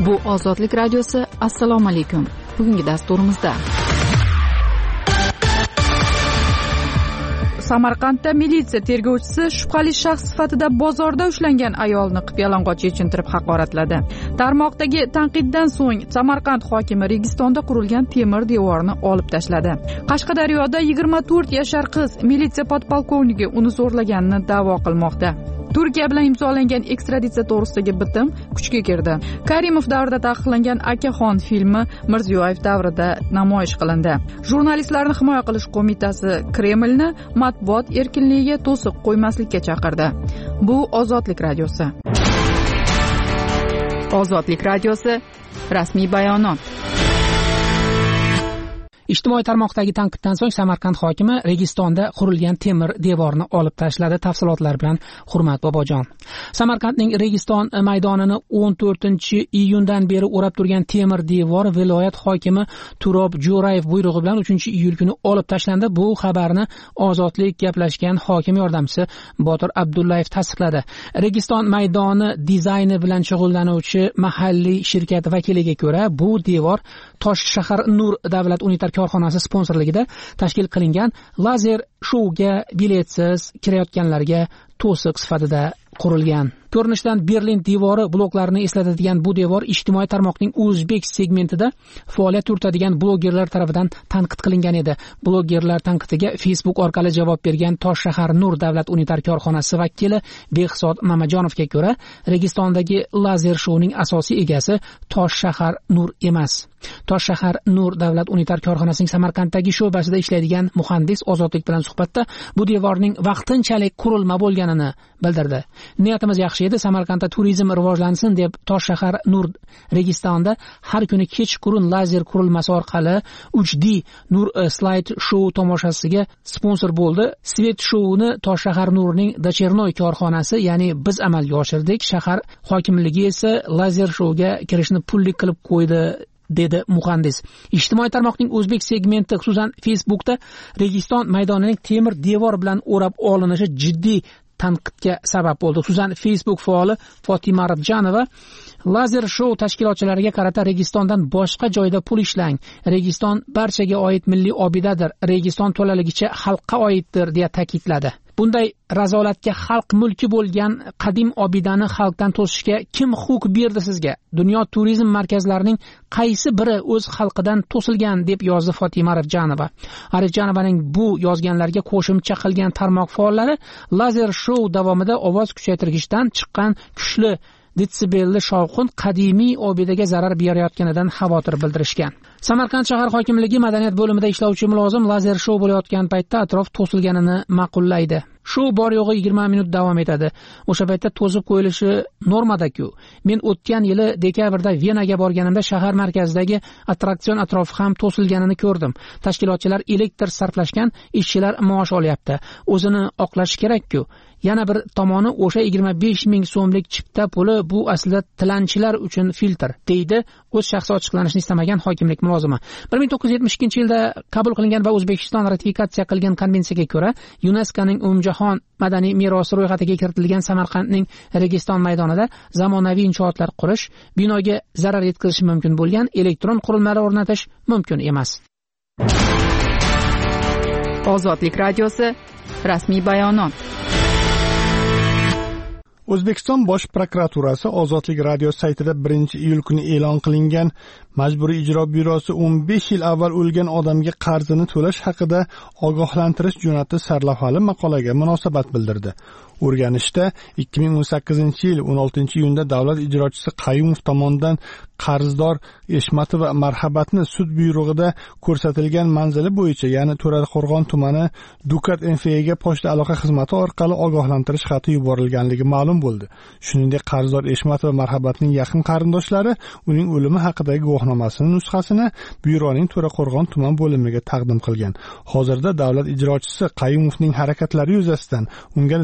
Bu Ozodlik radiosi. Assalomu alaykum. Bugungi dasturimizda Samarqandda militsiya tergovchisi shubhali shaxs sifatida bozorda ushlangan ayolni qip-yalang'och yechintirib haqoratladi. Tarmoqdagi tanqiddan so'ng Samarqand hokimi Registonda qurilgan temir devorni olib tashladi. Qashqadaryoda 24 yashar qiz militsiya podpolkovnigi uni zo'rlaganini da'vo qilmoqda. Turkiya bilan imzolangan ekstraditsiya to'g'risidagi bitim kuchga kirdi. Karimov davrida taqiqlangan Akaxon filmi Mirziyoyev davrida namoyish qilindi. Jurnalistlarni himoya qilish qo'mitasi Kremlni matbuot erkinligiga to'siq qo'ymaslikka chaqirdi. Bu Ozodlik radiosi. Ozodlik radiosi rasmiy bayonot. Ijtimoiy tarmoqdagi tanqiddan so'ng Samarqand hokimi Registonda qurilgan temir devorni olib tashladi. Tafsilotlar bilan Hurmat Bobojon. Samarqandning Registon maydonini 14-iyundan beri o'rab turgan temir devor viloyat hokimi Turob Jo'rayev buyrug'i bilan 3-iyul kuni olib tashlandi. Bu xabarni Ozodlik gaplashgan hokim yordamchisi Botir Abdullayev tasdiqladi. Registon maydoni dizayni bilan shug'ullanuvchi mahalliy shirkat vakiliga ko'ra, bu devor Toshshahar Nur davlat unitar korxonasi sponsorligida tashkil qilingan lazer shouga biletsiz kirayotganlarga to'siq sifatida qurilgan. Ko'rinishdan Berlin devori bloklarini eslatadigan bu devor ijtimoiy tarmoqning o'zbek segmentida faoliyat yuritadigan blogerlar tomonidan tanqid qilingan edi. Blogerlar tanqidiga Facebook orqali javob bergan Toshshahar Nur davlat unitar korxonasi vakili Behzod Mamajonovga ko'ra, Registondagi lazer shouning asosiy egasi Toshshahar Nur emas. Toshshahar Nur davlat unitar korxonasining Samarqanddagi sho'basida ishlaydigan muhandis Ozodlik bilan suhbatda bu devorning vaqtinchalik qurilma bo'lganini bildirdi. Niyatimiz yaxshi edi, Samarqandda turizm rivojlansin deb Toshshahar Nur Registonda har kuni kechqurun lazer qurilmasi orqali 3D Nur slide show tomoshasiga sponsor bo'ldi. Svet showni Toshshahar Nurning Dachernoy korxonasi, ya'ni biz amalga oshirdik. Shahar hokimligi esa lazer showga kirishni pullik qilib qo'ydi, dedi muhandis. Ijtimoiy tarmoqning o'zbek segmenti, xususan Facebookda Registon maydonining temir devor bilan o'rab olinishi jiddiy tanqidga sabab bo'ldi. Xususan Facebook faoli Fotima Rabjanova lazer show tashkilotchilariga qarata Registondan boshqa joyda pul ishlang. Registon barchaga oid milliy obidadir. Registon to'laligicha xalqqa oiddir deya ta'kidladi. Bunday razolatga xalq mulki bo'lgan qadim obidani xalqdan to'sishga kim huquq berdi sizga? Dunyo turizm markazlarining qaysi biri o'z xalqidan to'silgan, deb yozdi Fotima Arifjanova. Arifjanovaning bu yozganlarga qo'shimcha qilgan tarmoq faollari lazer show davomida ovoz kuchaytirgichdan chiqqan kuchli detsibelli shovqin qadimiy obidaga zarar berayotganidan xavotir bildirishgan. Samarqand shahar hokimligi madaniyat bo'limida ishlovchi mulozim lazer show bo'layotgan paytda atrof to'silganini ma'qullaydi. Shu bor yo'g'i 20 minut davom etadi. O'sha paytda to'sib qo'yilishi normada-ku. Men o'tgan yili dekabrda Venaga borganimda shahar markazidagi attraksion atrofi ham to'silganini ko'rdim. Tashkilotchilar elektr sarflashgan, ishchilar maosh olyapti. O'zini oqlashi kerak-ku. Yana bir tomoni o'sha 25 ming so'mlik chipta puli bu aslida tilanchilar uchun filtr, deydi o'z shaxsi ochiqlanishini istamagan hokimlik mulozimi. 1972-yilda qabul qilingan va O'zbekiston ratifikatsiya qilgan konvensiyaga ko'ra UNESCOning umumjahon madaniy merosi ro'yxatiga kiritilgan Samarqandning Registon maydonida zamonaviy inshootlar qurish, binoga zarar yetkazishi mumkin bo'lgan elektron qurilmalar o'rnatish mumkin emas. Ozodlik radiosi rasmiy bayonot. O'zbekiston Bosh prokuraturasi Ozodlik radio saytida 1-iyul kuni e'lon qilingan Majburiy ijro byurosi 15 yil avval o'lgan odamga qarzini to'lash haqida ogohlantirish jo'natdi sarlavhali maqolaga munosabat bildirdi. O'rganishda 2018-yil 16-iyunda davlat ijrochisi Qayumov tomonidan qarzdor Eshmatova Marhabatni sud buyrug'ida ko'rsatilgan manzili bo'yicha, ya'ni To'raqo'rg'on tumani Dukat NFAga pochta aloqa xizmati orqali ogohlantirish xati yuborilganligi ma'lum bo'ldi. Shuningdek, qarzdor Eshmatova Marhabatning yaqin qarindoshlari uning o'limi haqidagi guvohnomasining nusxasini byuroning To'raqo'rg'on tuman bo'limiga taqdim qilgan. Hozirda davlat ijrochisi Qayumovning harakatlari yuzasidan unga nisbatan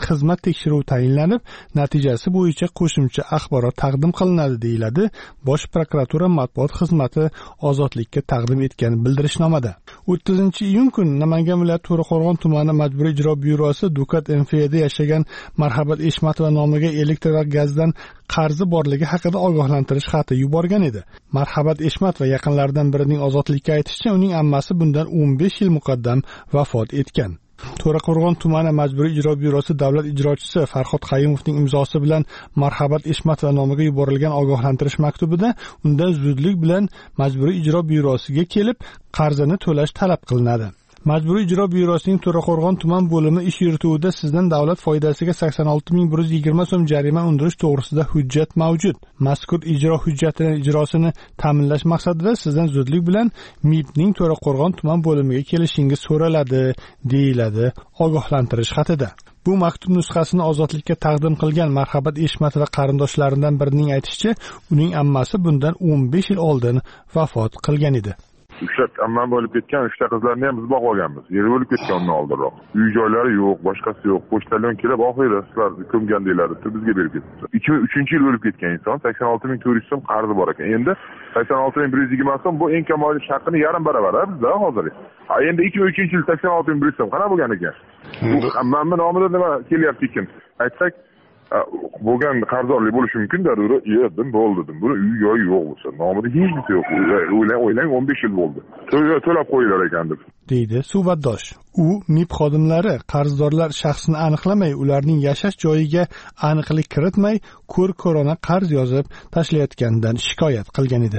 xizmat tekshiruvi tayinlanib, natijasi bo'yicha qo'shimcha axborot taqdim qilinadi, deyiladi Bosh prokuratura matbuot xizmati Ozodlikka taqdim etgan bildirishnomada. 30-iyun kuni Namangan viloyati To'raqo'rg'on tumani Majburiy ijro byurosi Dukat MFda yashagan Marhabat Eshmatova nomiga elektr va gazdan qarzi borligi haqida ogohlantirish xati yuborgan edi. Marhabat Eshmatova yaqinlaridan birining Ozodlikka aytishicha, uning ammasi bundan 15 yil muqaddam vafot etgan. To'raqo'rg'on tumani Majburiy ijro byurosi davlat ijrochisi Farhod Qayumovning imzosi bilan Marhabat Eshmatova nomiga yuborilgan ogohlantirish maktubida undan zudlik bilan Majburiy ijro byurosiga kelib, qarzini to'lash talab qilinadi. Majburiy ijro byurosining To'raqo'rg'on tuman bo'limi ish yurituvida sizdan davlat foydasiga 86.120 so'm jarima undirish to'g'risida hujjat mavjud. Mazkur ijro hujjatining ijrosini ta'minlash maqsadida sizdan zudlik bilan MIBning To'raqo'rg'on tuman bo'limiga kelishingiz so'raladi, deyiladi ogohlantirish xatida. Bu maktub nusxasini Ozodlikka taqdim qilgan Marhabat Eshmatova qarindoshlaridan birining aytishicha, uning ammasi bundan 15 yil oldin vafot qilgan edi. Ammam bo'lib ketgan 3 ta qizlarni ham biz boqib olganmiz. Yer bo'lib ketgan undan oldinroq. Uy joylari yo'q, boshqasi yo'q. Pochtalyon kelib oxiri sizlar ko'mgan deyiladi, bizga berib ketdi. 2003-yil o'lib ketgan inson 86.400 so'm qarzi bor ekan. Endi 86.120 so'm bu eng kam oylik haqqini yarim baravar bizda hozir. Endi 2003-yil 86.100 so'm qana bo'lgan ekan. Ammamning nomida nima kelyapti ekan? Aytsak bo'lgan qarzdorlik bo'lishi mumkin darura. Yedim bo'ldi dedim. Buni uy joyi yo'q bo'lsa, nomida hech narsa yo'q. O'ylang 15 yil bo'ldi. To'lab qo'ydilar ekan deb, deydi suhbatdosh. U MIB xodimlari qarzdorlar shaxsini aniqlamay, ularning yashash joyiga aniqlik kiritmay, ko'rona qarz yozib tashlayotganidan shikoyat qilgan edi.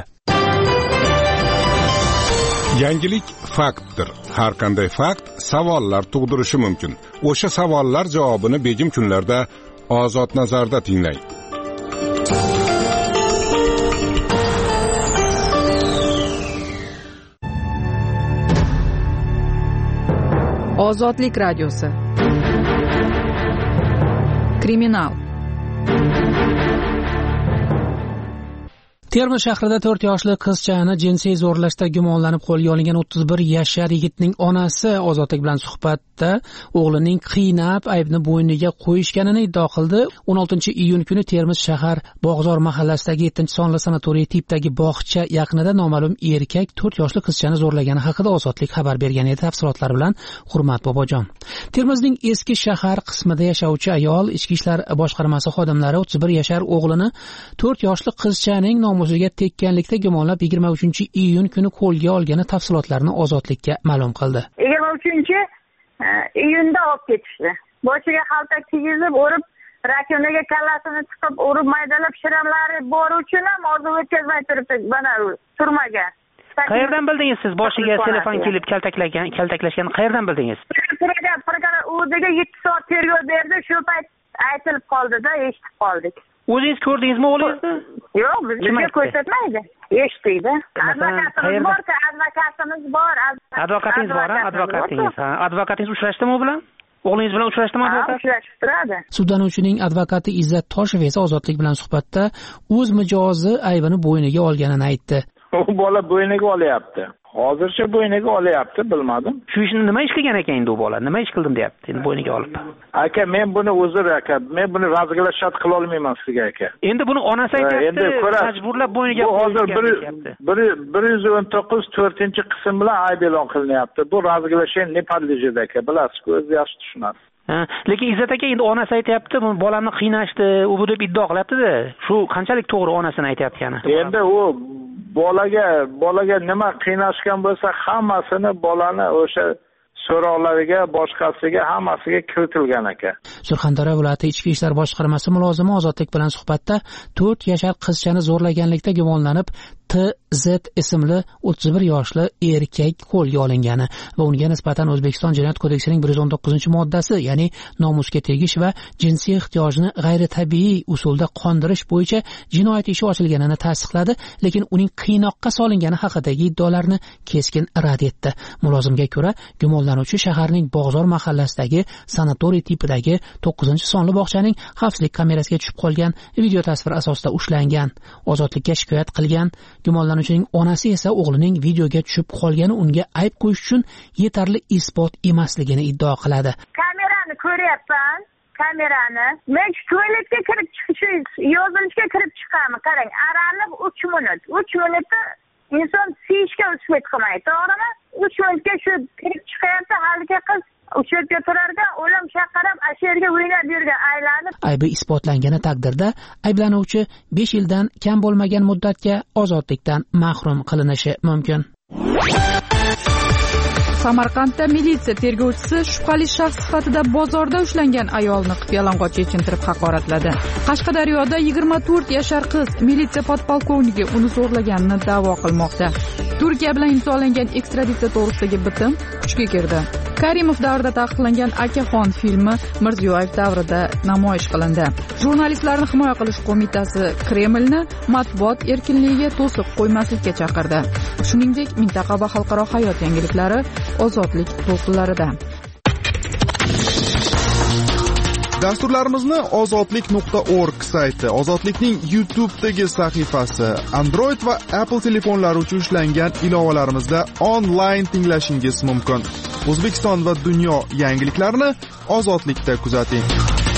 Yangilik faktdir. Har qanday fakt savollar tug'dirishi mumkin. O'sha savollar javobini begim kunlarda Ozod nazarda tinglang. Ozodlik radiosi. Kriminal. Termiz shahrida 4 yoshli qizchani jinsiy zo'rlashda gumonlanib qo'lga olingan 31 yashar yigitning onasi Ozodlik bilan suhbatda o'g'lining qiynab aybni bo'yniga qo'yishganini iddao qildi. 16-iyun kuni Termiz shahar Bog'zor mahallasidagi 7-sonli sanatoriy tipdagi bog'cha yaqinida noma'lum erkak 4 yoshli qizchani zo'rlagani haqida Ozodlik xabar bergan edi. Tafsilotlar bilan Hurmat Bobojon. Termizning eski shahar qismida yashovchi ayol Ichki ishlar boshqarmasi xodimlari 31 yashar o'g'lini 4 yoshli qizchaning nomusiga tekkanlikda gumonlab 23-iyun kuni qo'lga olgani tafsilotlarini Ozodlikka ma'lum qildi. 23-iyunda olib ketishdi. Boshiga xalta kiygizib, o'rib, rakunaga kallasini chiqib, o'rib maydalab shirinlari bor uchun ham orzu o'tkazmay turibdi, mana turmagan. Qayerdan bildingiz siz boshiga telefon kelib kaltaklashganini qayerdan bildingiz? O'ziga 7 soat tergov berdi, shu payt aytilib qoldi-da, eshitib qoldik. O'zingiz ko'rdingizmi o'g'lingizni? Yo'q, bizga ko'rsatmaydi. Eshitdi. Advokatimiz bor. Advokatingiz bormi? Advokatingiz uchrashdimi u bilan? O'g'lingiz bilan uchrashdimi advokat? Uchrashib turadi. Sudlanuvchining advokati Izzat Toshev esa Ozodlik bilan suhbatda o'z mijozi aybini bo'yniga olganini aytdi. U bola bo'yniga olyapti. Hozircha bo'yniga olyapti, bilmadim. Shu ishni nima ish qilgan ekan endi u bola? Nima ish qildim deyapti, endi bo'yniga olib. Aka, men buni men buni razglashat qila olmayman sizga aka. Endi buni onasi aytayapti, majburlab bo'yniga qo'ygan deyapti. 114-qism bilan ayb e'lon qilinyapti. Bu razglashat ne podlejida aka, bilasiz-ku, o'zingiz yaxshi tushunasiz. Lekin Izzat aka endi onasi aytayapti, bu bolamni qiynashdi, u bu deb iddao qilyapti-da. Shu qanchalik to'g'ri onasini aytayotgani? Endi u bolaga nima qiynashgan bo'lsa, hammasini bolani o'sha so'roqlariga, boshqasiga, hammasiga kiritilgan aka. Surxondaryo viloyati Ichki ishlar boshqarmasi mulozimi Ozodlik bilan suhbatda 4 yashar qizchani zo'rlaganlikda gumonlanib TZ ismli 31 yoshli erkak qo'lga olingani va unga nisbatan O'zbekiston Jinoyat kodeksining 119-moddasi, ya'ni nomusga tegish va jinsiy ehtiyojni g'ayritabiiy usulda qondirish bo'yicha jinoyat ishi ochilganini tasdiqladi, lekin uning qiynoqqa solingani haqidagi iddaolarni keskin rad etdi. Mulozimga ko'ra, gumonlanuvchi shaharning Bog'zor mahallasidagi sanatoriy tipidagi 9-sonli bog'chaning xavfsizlik kamerasiga tushib qolgan video tasvir asosida ushlangan. Ozodlikka shikoyat qilgan gumonlanuvchining onasi esa o'g'lining videoga tushib qolgani unga ayb qo'yish uchun yetarli isbot emasligini iddao qiladi. Kamerani ko'ryapman. kamerani. Men tualetga kirib chiqish, yozilishga kirib chiqaman. Qarang, aralab 3 minut. 3 minutda inson siyishga uspet qilmaydi, to'g'rimi? 3 minutga shu kirib chiqayapti, haligi qiz uchirga turarda, o'lim chaqirib, asherga o'ynab yurgan, aylanib. Aybi isbotlangani taqdirda ayblanuvchi 5 yildan kam bo'lmagan muddatga ozodlikdan mahrum qilinishi mumkin. Samarqandda militsiya tergovchisi shubhali shaxs sifatida bozorda ushlangan ayolni qiyalang'och yechintirib haqoratladi. Qashqadaryoda 24 yashar qiz militsiya podpolkovnigi uni zo'rlaganini da'vo qilmoqda. Turkiya bilan imzolangan ekstraditsiya to'g'risidagi bitim kuchga kirdi. Karimov davrida taqiqlangan Akaxon filmi Mirziyoyev davrida namoyish qilindi. Jurnalistlarni himoya qilish qo'mitasi Kremlni matbuot erkinligiga to'siq qo'ymaslikka chaqirdi. Shuningdek, mintaqa va xalqaro hayot yangiliklari ozodlik to'lqinlarida. Dasturlarimizni ozodlik.org sayti, Ozodlikning YouTube'dagi sahifasi, Android va Apple telefonlari uchun ishlangan ilovalarimizda onlayn tinglashingiz mumkin. O'zbekiston va dunyo yangiliklarini Ozodlikda kuzating.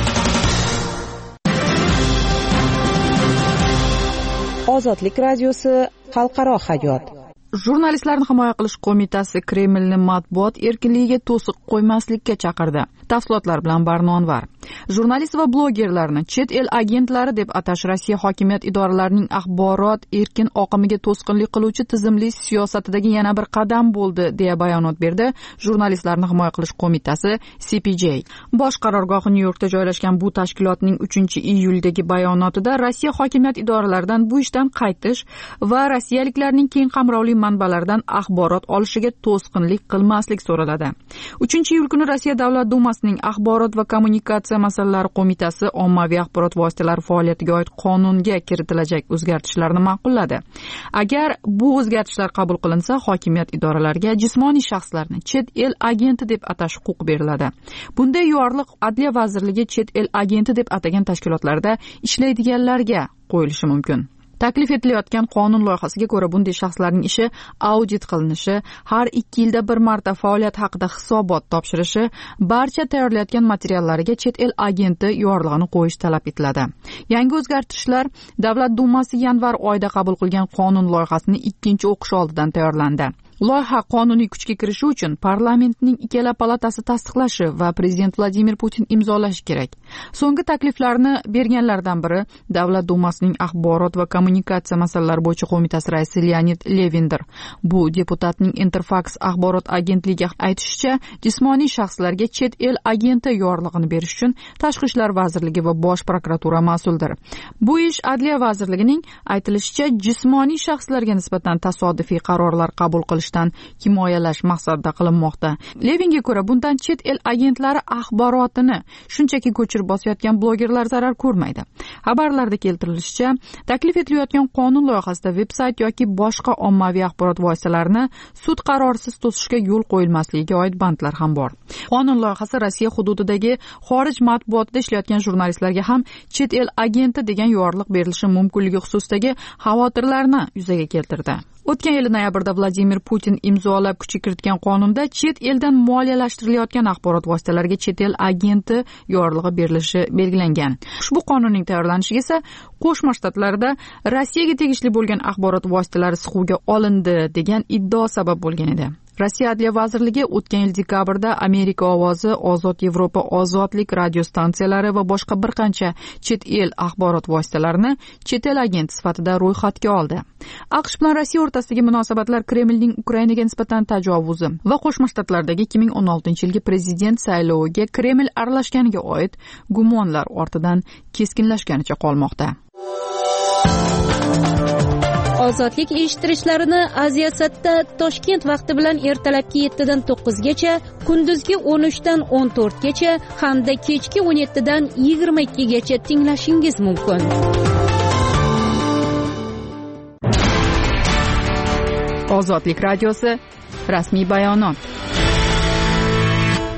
Ozodlik radiosi, xalqaro hayot. Jurnalistlarni himoya qilish qo'mitasi Kremlni matbuot erkinligiga to'siq qo'ymaslikka chaqirdi. Tafsilotlar bilan Barnonvar. Jurnalist va blogerlarni chet el agentlari deb atash Rossiya hokimiyat idoralarining axborot erkin oqimiga to'sqinlik qiluvchi tizimli siyosatidagi yana bir qadam bo'ldi, deya bayonot berdi Jurnalistlarni himoya qilish qo'mitasi CPJ. Bosh qarorgohi Nyu-Yorkda joylashgan bu tashkilotning 3-iyuldagi bayonotida Rossiya hokimiyat idoralaridan bu ishdan qaytish va rossiyaliklarning keng qamrovli manbalardan axborot olishiga to'sqinlik qilmaslik so'raladi. 3-iyul kuni Rossiya Davlat Dumasining axborot va kommunikatsiya masalalari qo'mitasi ommaviy axborot vositalari faoliyatiga oid qonunga kiritilajak o'zgartishlarni ma'qulladi. Agar bu o'zgartishlar qabul qilinsa, hokimiyat idoralariga jismoniy shaxslarni chet el agenti deb atash huquqi beriladi. Bunday yorliq Adliya vazirligi chet el agenti deb atagan tashkilotlarda ishlaydiganlarga qo'yilishi mumkin. Taklif etilayotgan qonun loyihasiga ko'ra bunday shaxslarning ishi audit qilinishi, har 2 yilda bir marta faoliyat haqida hisobot topshirishi, barcha tayyorlayotgan materiallariga chet el agenti yorlig'ini qo'yish talab etiladi. Yangi o'zgartishlar Davlat Dumasi yanvar oyida qabul qilgan qonun loyihasini 2-o'qish oldidan tayyorlandi. Loyiha qonuniy kuchga kirishi uchun parlamentning ikkala palatasi tasdiqlashi va prezident Vladimir Putin imzolashi kerak. So'nggi takliflarni berganlardan biri Davlat Dumasining axborot va kommunikatsiya masalalari bo'yicha qo'mitasi raisi Leonid Levindir. Bu deputatning Interfax axborot agentligiga aytishicha, jismoniy shaxslarga chet el agenti yorlig'ini berish uchun Tashqi ishlar vazirligi va Bosh prokuratura mas'uldir. Bu ish Adliya vazirligining aytilishicha jismoniy shaxslarga nisbatan tasodifiy qarorlar qabul qilish himoyalash maqsadida qilinmoqda. Levinga ko'ra, bundan chet el agentlari axborotini shunchaki ko'chirib bosayotgan blogerlar zarar ko'rmaydi. Xabarlarda keltirilishicha, taklif etilayotgan qonun loyihasida veb-sayt yoki boshqa ommaviy axborot vositalarini sud qarorisiz to'sishga yo'l qo'yilmasligiga oid bandlar ham bor. Qonun loyihasi Rossiya hududidagi xorij matbuotida ishlayotgan jurnalistlarga ham chet el agenti degan yorliq berilishi mumkinligi xususidagi xavotirlarni yuzaga keltirdi. O'tgan yil noyabrda Vladimir Putin imzolab kuchga kiritgan qonunda chet eldan moliyalashtirilgan axborot vositalariga chet el agenti yorlig'i berilishi belgilangan. Ushbu qonunning tayyorlanishiga esa Qo'shma Shtatlarda Rossiyaga tegishli bo'lgan axborot vositalari siquvga olindi degan iddao sabab bo'lgan edi. Rossiya Adliya vazirligi o'tgan yil dekabrda Amerika ovozi, Ozod Yevropa, Ozodlik radio stansiyalari va boshqa bir qancha chet el axborot vositalarini chet el agenti sifatida ro'yxatga oldi. AQSh bilan Rossiya o'rtasidagi munosabatlar Kremlning Ukrainaga nisbatan tajovuzi va Qo'shma Shtatlardagi 2016-yilgi prezident sayloviga Kreml aralashganiga oid gumonlar ortidan keskinlashganicha qolmoqda. Ozodlik eshittirishlarini Aziyasatda Toshkent vaqti bilan ertalabki 7 dan 9 gacha, kunduzgi 13 dan 14 gacha hamda kechki 17 dan 22 gacha tinglashingiz mumkin. Ozodlik radiosi rasmiy bayonot.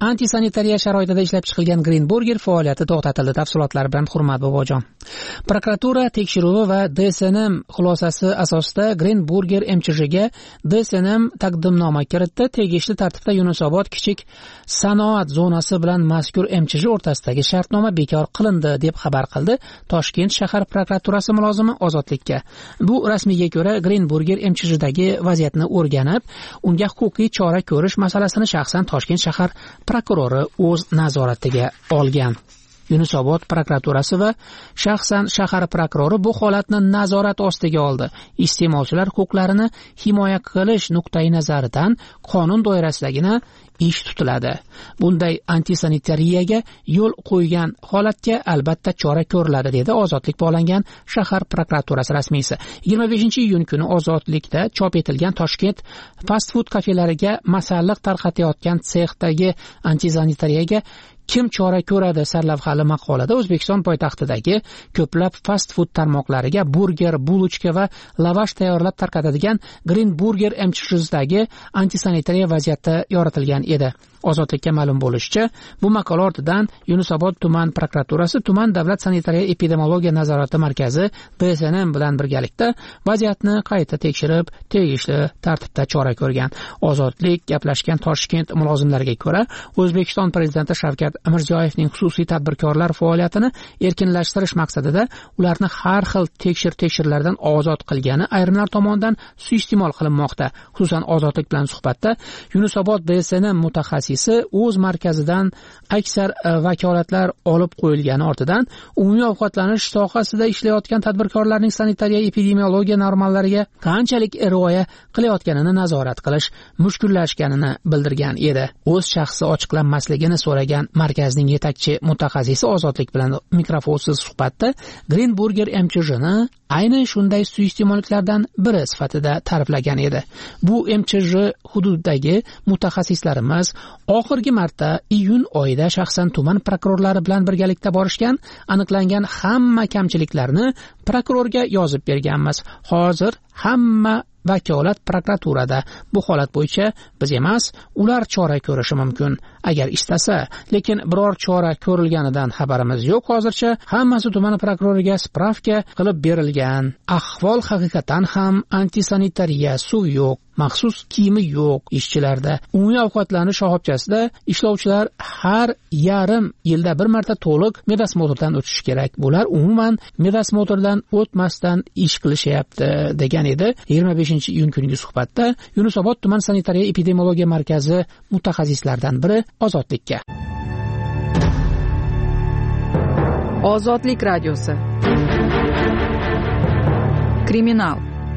Antisanitariya sharoitida ishlab chiqilgan Green Burger faoliyati to'xtatildi. Tafsilotlari bilan Hurmat Bobojon. Prokuratura tekshiruvi va DSNM xulosasi asosida Green Burger MCHga DSNM taqdimnoma kiritdi. Tegishli tartibda Yunusobod kichik sanoat zonasi bilan mazkur MCH o'rtasidagi shartnoma bekor qilindi deb xabar qildi Toshkent shahar prokuraturasi mulozimi Ozodlikka. Bu rasmiyga ko'ra Green Burger MCHdagi vaziyatni o'rganib, unga huquqiy chora ko'rish masalasini shaxsan Toshkent shahar prokurori o'z nazoratiga olgan. Yunusobod prokuraturasi va shaxsan shahar prokurori bu holatni nazorat ostiga oldi. Iste'molchilar huquqlarini himoya qilish nuqtai nazaridan qonun doirasidagina ish tutiladi. Bunday antisanitariyaga yo'l qo'ygan holatga albatta chora ko'riladi, dedi Ozodlik bog'langan shahar prokuraturasi rasmiysi. 25-iyun kuni Ozodlikda chop etilgan Toshkent fast food kafelariga masalliq tarqatayotgan sexdagi antisanitariyaga kim chora ko'radi sarlavhali maqolada O'zbekiston poytaxtidagi ko'plab fast food tarmoqlariga burger, bulochka va lavash tayyorlab tarqatadigan Green Burger MCHdagi antisanitariya vaziyati yoritilgan edi. Ozodlikka ma'lum bo'lishicha, bu maqola ortidan Yunusobod tuman prokuraturasi, tuman davlat sanitariya epidemiologiya nazorati markazi DSNM bilan birgalikda vaziyatni qayta tekshirib, tegishli tartibda chora ko'rgan. Ozodlik gaplashgan Toshkent mulozimlariga ko'ra, O'zbekiston prezidenti Shavkat Mirziyoyevning xususiy tadbirkorlar faoliyatini erkinlashtirish maqsadida ularni har xil tekshirlardan ozod qilgani ayrimlar tomonidan suiiste'mol qilinmoqda. Xususan, Ozodlik bilan suhbatda Yunusobod DSNM mutaxassisi o'z markazidan aksar vakolatlar olib qo'yilgani ortidan umumiy ovqatlanish sohasida ishlayotgan tadbirkorlarning sanitariya epidemiologiya normallariga qanchalik rioya qilayotganini nazorat qilish mushkullashganini bildirgan edi. O'z shaxsi ochiqlanmasligini so'ragan markazning yetakchi mutaxassisi Ozodlik bilan mikrofonsiz suhbatda Green Burger MCHni aynan shunday suiiste'molliklardan biri sifatida ta'riflagan edi. Bu MCH hududidagi mutaxassislarimiz oxirgi marta iyun oyida shaxsan tuman prokurorlari bilan birgalikda borishgan, aniqlangan hamma kamchiliklarni prokurorga yozib berganmiz. Hozir hamma vakolat prokuraturada. Bu holat bo'yicha biz emas, ular chora ko'rishi mumkin agar istasa, lekin biror chora ko'rilganidan xabarimiz yo'q. Hozircha hammasi tuman prokuroriga spravka qilib berilgan. Ahvol haqiqatan ham antisanitariya, suv yo'q, maxsus kiyimi yo'q ishchilarda. Umumiy ovqatlanish shoxobchasida ishlovchilar har yarim yilda bir marta to'liq medosmotrdan o'tishi kerak. Bular umuman medosmotrdan o'tmasdan ish qilishyapti, degan edi 25-iyun kungi suhbatda Yunusobod tuman sanitariya epidemiologiya markazi mutaxassislaridan biri Ozodlikka. Ozodlik radiosi. Kriminal.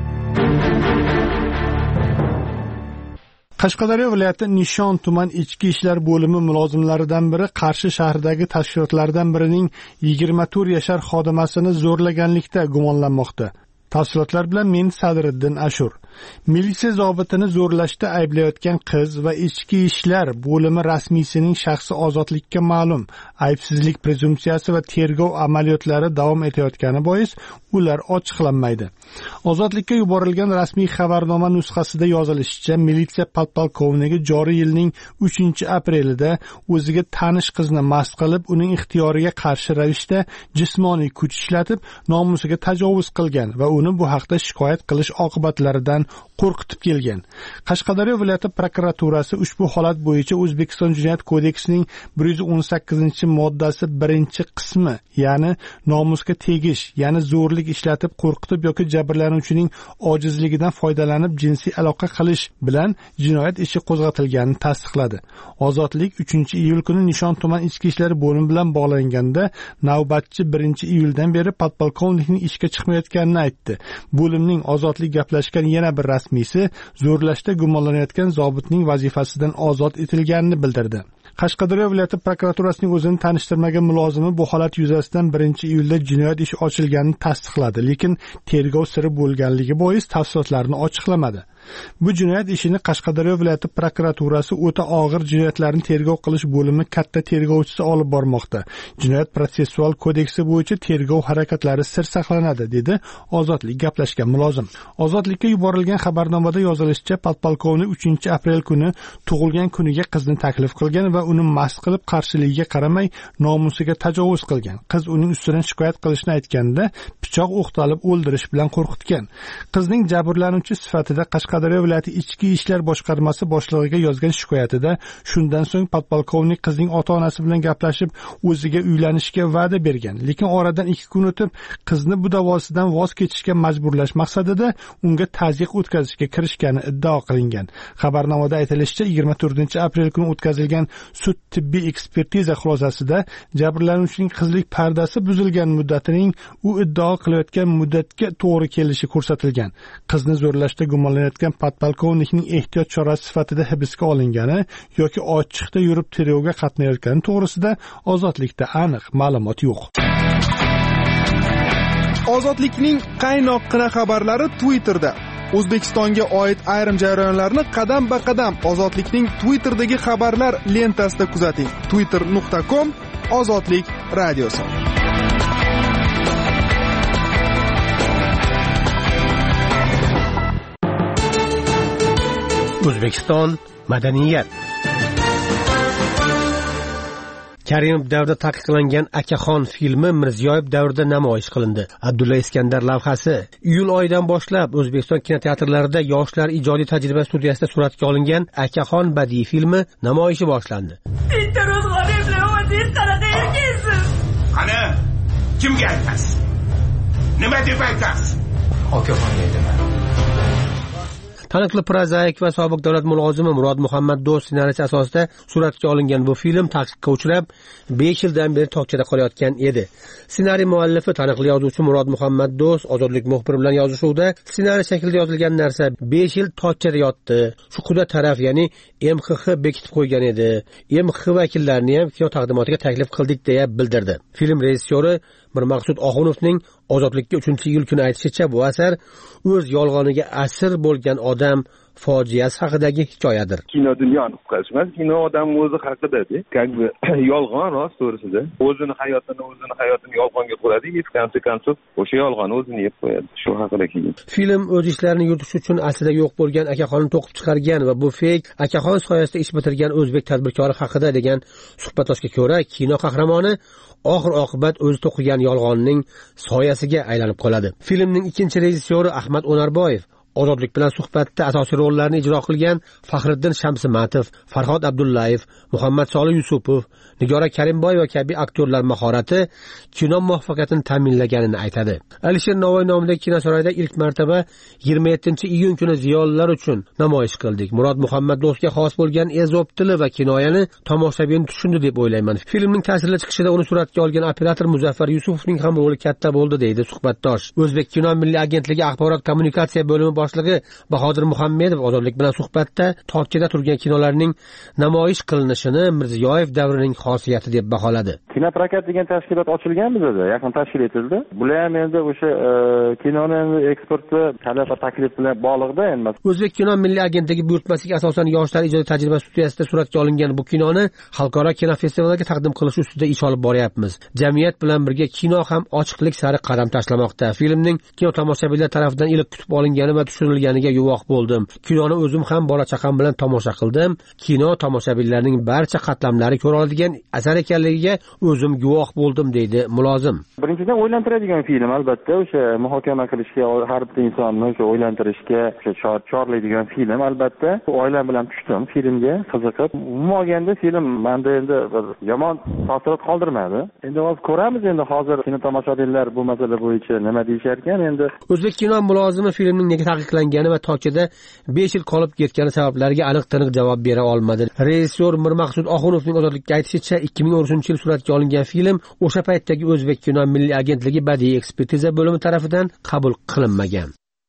Qashqadaryo viloyati Nishon tuman ichki ishlar bo'limi mulozimlaridan biri Qarshi shahridagi tashkilotlardan birining 24 yashar xodimasini zo'rlaganlikda gumonlanmoqda. Tafsilotlar bilan men Sadriddin Ashur. Militsiya zobitini zo'rlashda ayblayotgan qiz va ichki ishlar bo'limi rasmiysining shaxsi Ozodlikka ma'lum. Aybsizlik prezumpsiyasi va tergov amaliyotlari davom etayotgani bois ular ochiqlanmaydi. Ozodlikka yuborilgan rasmiy xabarnoma nusxasida yozilishicha, militsiya podpolkovnigi joriy yilning 3-aprelida o'ziga tanish qizni mast qilib, uning ixtiyoriga qarshi ravishda jismoniy kuch ishlatib, nomusiga tajovuz qilgan va uni bu haqda shikoyat qilish oqibatlaridan qo'rqitib kelgan. Qashqadaryo viloyati prokuraturasi ushbu holat bo'yicha O'zbekiston Jinoyat kodeksining 118-moddasi 1-qismi, ya'ni nomusga tegish, ya'ni zo'rlik ishlatib qo'rqitib yoki jabrlanuvchining ojizligidan foydalanib jinsiy aloqa qilish bilan jinoyat ishi qo'zg'atilganini tasdiqladi. Ozodlik 3-iyul kuni Nishon tuman ichki ishlar bo'limi bilan bog'langanda navbatchi 1-iyuldan beri podpolkovnikning ishga chiqmayotganini aytdi. Bo'limning Ozodlik gaplashgan yana bir rasmiysi zo'rlashda gumonlanayotgan zobitning vazifasidan ozod etilganini bildirdi. Qashqadaryo viloyati prokuraturasining o'zini tanishtirmagan mulozimi bu holat yuzasidan 1-iyulda jinoyat ishi ochilganini tasdiqladi, lekin tergov siri bo'lganligi bois tafsilotlarni ochiqlamadi. Bu jinoyat ishini Qashqadaryo viloyati prokuraturasi o'ta og'ir jinoyatlarni tergov qilish bo'limi katta tergovchisi olib bormoqda. Jinoyat protsessual kodeksi bo'yicha tergov harakatlari sir saqlanadi, dedi Ozodlik gaplashgan mulozim. Ozodlikka yuborilgan xabarnomada yozilishicha, podpolkovnik 3-aprel kuni tug'ilgan kuniga qizni taklif qilgan va uni mast qilib qarshiligiga qaramay nomusiga tajovuz qilgan. Qiz uning ustidan shikoyat qilishni aytganda pichoq o'qtalib o'ldirish bilan qo'rqitgan. Qizning jabrlanuvchi sifatida Qashqadaryo viloyati Ichki ishlar boshqarmasi boshlig'iga yozgan shikoyatida shundan so'ng podpolkovnik qizning ota-onasi bilan gaplashib, o'ziga uylanishga va'da bergan, lekin oradan 2 kun o'tib qizni bu davosidan voz kechishga majburlash maqsadida unga tazyiq o'tkazishga kirishgani iddao qilingan. Xabarnomada aytilishicha, 24-aprel kuni o'tkazilgan sud tibbiy ekspertiza xulosasida jabrlanuvchining qizlik pardasi buzilgan muddatining u iddao qilayotgan muddatga to'g'ri kelishi ko'rsatilgan. Qizni zo'rlashda gumonlanayotgan podpolkovnikning ehtiyot chorasi sifatida hibsga olingani yoki ochiqda yurib tergovga qatnayotgani to'g'risida Ozodlikda aniq ma'lumot yo'q. Ozodlikning qaynoqqina xabarlari Twitterda. O'zbekistonga oid ayrim jarayonlarni qadam-ba-qadam Ozodlikning Twitterdagi xabarlar lentasida kuzating. twitter.com/Ozodlik radiosi. O'zbekiston madaniyat. Karimov davrida taqiqlangan Akaxon filmi Mirziyoyev davrida namoyish qilindi. Abdulla Iskandar lavhasi iyul oyidan boshlab O'zbekiston kinoteatrlarida yoshlar ijodiy tajriba studiyasida suratga olingan Akaxon badiiy filmi namoyishi boshlandi. Qani, kimga aytasiz? Nima deb aytasiz? Akaxon deyman. Taniqli prozaik va sobiq davlat mulozimi Murod Muhammad Do'st ssenariysi asosida suratga olingan bu film taqiqqa uchrab 5 yildan beri tokchada qolayotgan edi. Ssenariy muallifi taniqli yozuvchi Murod Muhammad Do'st Ozodlik muxbiri bilan yozishuvda ssenariy shaklida yozilgan narsa 5 yil tokchada yotdi. Shu quda taraf, ya'ni MXX bekitib qo'ygan edi. MXX vakillarini ham kino taqdimotiga taklif qildik deya bildirdi. Film rejissyori Mirmaqsud Oxunovning Ozodlikka 3-iyul kuni aytishicha, bu asar o'z yolg'oniga asir bo'lgan odam fojiasi haqidagi hikoyadir. Kino dunyoni qutqarish emas, kino odam o'zi haqida-da. Как-бы yolg'on rost to'g'risida. O'zini hayotini yolg'onga qo'yadi, konsekvensov o'sha yolg'onni o'zini yeb qo'yadi. Shu haqida keyin. Film o'z ishlarini yuritish uchun aslida yo'q bo'lgan Akaxonni to'qib chiqargan va bu feyk Akaxon soyasida ish bitirgan o'zbek tadbirkori haqida degan suhbatdoshga ko'ra, kino qahramoni oxir-oqibat o'zi to'qigan yolg'onning soyasiga aylanib qoladi. Filmning ikkinchi rejissyori Ahmad Onarboyev Ozodlik bilan suhbatda asosiy rollarni ijro qilgan Faxriddin Shamsimatov, Farhod Abdullayev, Muhammad Solih Yusupov, Nigora Karimboyeva kabi aktyorlar mahorati kino muvaffaqiyatini ta'minlaganini aytadi. Alisher Navoiy nomidagi kinosaroyda ilk marotaba 27-iyun kuni ziyolilar uchun namoyish qildik. Murod Muhammad Do'stga xos bo'lgan ezob tili va kinoyani tomoshabin tushundi deb o'ylayman. Filmning ta'sirli chiqishida uni suratga olgan operator Muzaffar Yusufovning ham roli katta bo'ldi, deydi suhbatdosh. O'zbek kino milliy agentligi axborot kommunikatsiya bo'limi boshlig'i Bahodir Muhammedov Ozodlik bilan suhbatda tokchada turgan kinolarning namoyish qilinishini Mirziyoyev davrining xosiyati deb baholadi. Kinoprokat degan tashkilot ochilgan bizda, yaqin tashkil etildi. Bular ham endi o'sha kinoni eksporti talab va taklif bilan bog'liqda endi. O'zbek kino milliy agentligi buyurtmasiga asosan yoshlar ijodiy tajriba studiyasida suratga olingan bu kinoni xalqaro kino festivaliga taqdim qilish ustida ish olib boryapmiz. Jamiyat bilan birga kino ham ochiqlik sari qadam tashlamoqda. Filmning kino tomoshabinlar tomonidan iliq kutib olingani va tushirilganiga guvoh bo'ldim. Kinoni o'zim ham bola chaqam bilan tomosha qildim. Kino tomoshabinlarning barcha qatlamlari ko'ra oladigan asar ekanligiga o'zim guvoh bo'ldim, deydi mulozim. Birinchidan o'ylantiradigan film, albatta o'sha muhokama qilishga, har bir insonni o'sha o'ylantirishga, o'sha chorlaydigan film albatta. Oilam bilan tushdim filmga, qiziqib. Umuman olganda film menda endi yomon taassurot qoldirmadi. Endi hozir ko'ramiz, endi hozir kino tomoshabinlar bu masala bo'yicha nima deyishar ekan endi. O'zbek kino mulozimi filmning nega taqiqlangani va tokchada 5 yil qolib ketgani sabablariga aniq-tiniq javob bera olmadi. Rejissyor Mirmaqsud Oxunovning Ozodlikka aytishicha, 2013-yil suratga olingan film o'sha paytdagi O'zbek kino milliy agentligi badiiy ekspertiza bo'limi tomonidan qabul qilinmagan.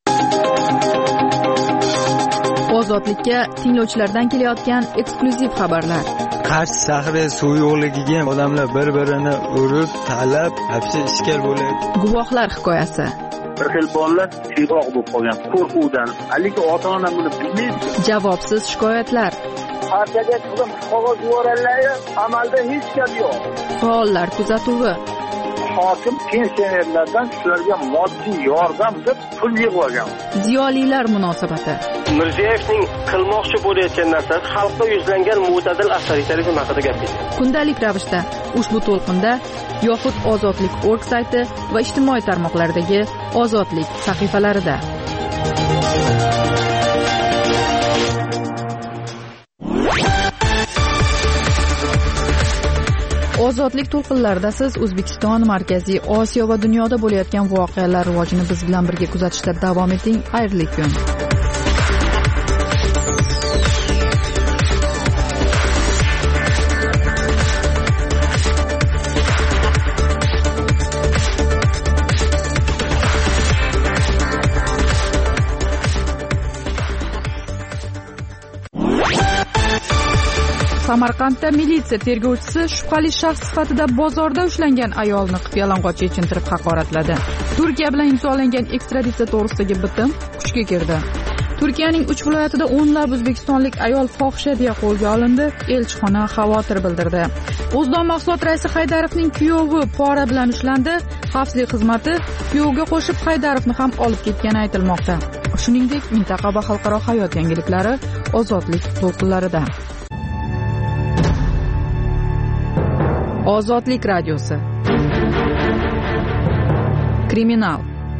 Ozodlikka tinglovchilardan kelayotgan eksklyuziv xabarlar. Qarsh shahri suv yo'qligiga odamlar bir-birini urib, talab, hapsi ishkal bo'lyapti. Guvohlar hikoyasi. bir xil bolalar tiyroq bo'lib qolgan qo'rquvdan. Lekin ota-ona buni bilmaydi. Javobsiz shikoyatlar. Partiyaga chiqib qog'oz yuborganlar, amalda hech gap yo'q. Faollar kuzatuvi. Hokim pensionerlardan shularga moddiy yordam deb pul yig'ilgan. Ziyolilar munosabati. Mirziyoyevning qilmoqchi bo'layotgan narsasi xalqqa yuzlangan mo'tadil avtoritarizm haqida gapirdi. Kundalik ravishda ushbu to'lqinda yoxud ozodlik.org sayti va ijtimoiy tarmoqlardagi ozodlik sahifalarida. Ozodlik to'lqinlarida siz O'zbekiston, Markaziy Osiyo va dunyoda bo'layotgan voqealar rivojini biz bilan birga kuzatishda davom eting. Xayrli kun. Samarqandda militsiya tergovchisi shubhali shaxs sifatida bozorda ushlangan ayolni qip-yalang'och yechintirib haqoratladi. Turkiya bilan imzolangan ekstraditsiya to'g'risidagi bitim kuchga kirdi. Turkiyaning 3 viloyatida o'nlab o'zbekistonlik ayol fohisha deya qo'lga olindi. Elchixona xavotir bildirdi. O'zdon mahsulot raisi Haydarovning kuyovi pora bilan ushlandi. Xavfsizlik xizmati kuyovga qo'shib Haydarovni ham olib ketgani aytilmoqda. Shuningdek, mintaqa va xalqaro hayot yangiliklari ozodlik to'lqinlarida. Ozodlik radiosi. Kriminal.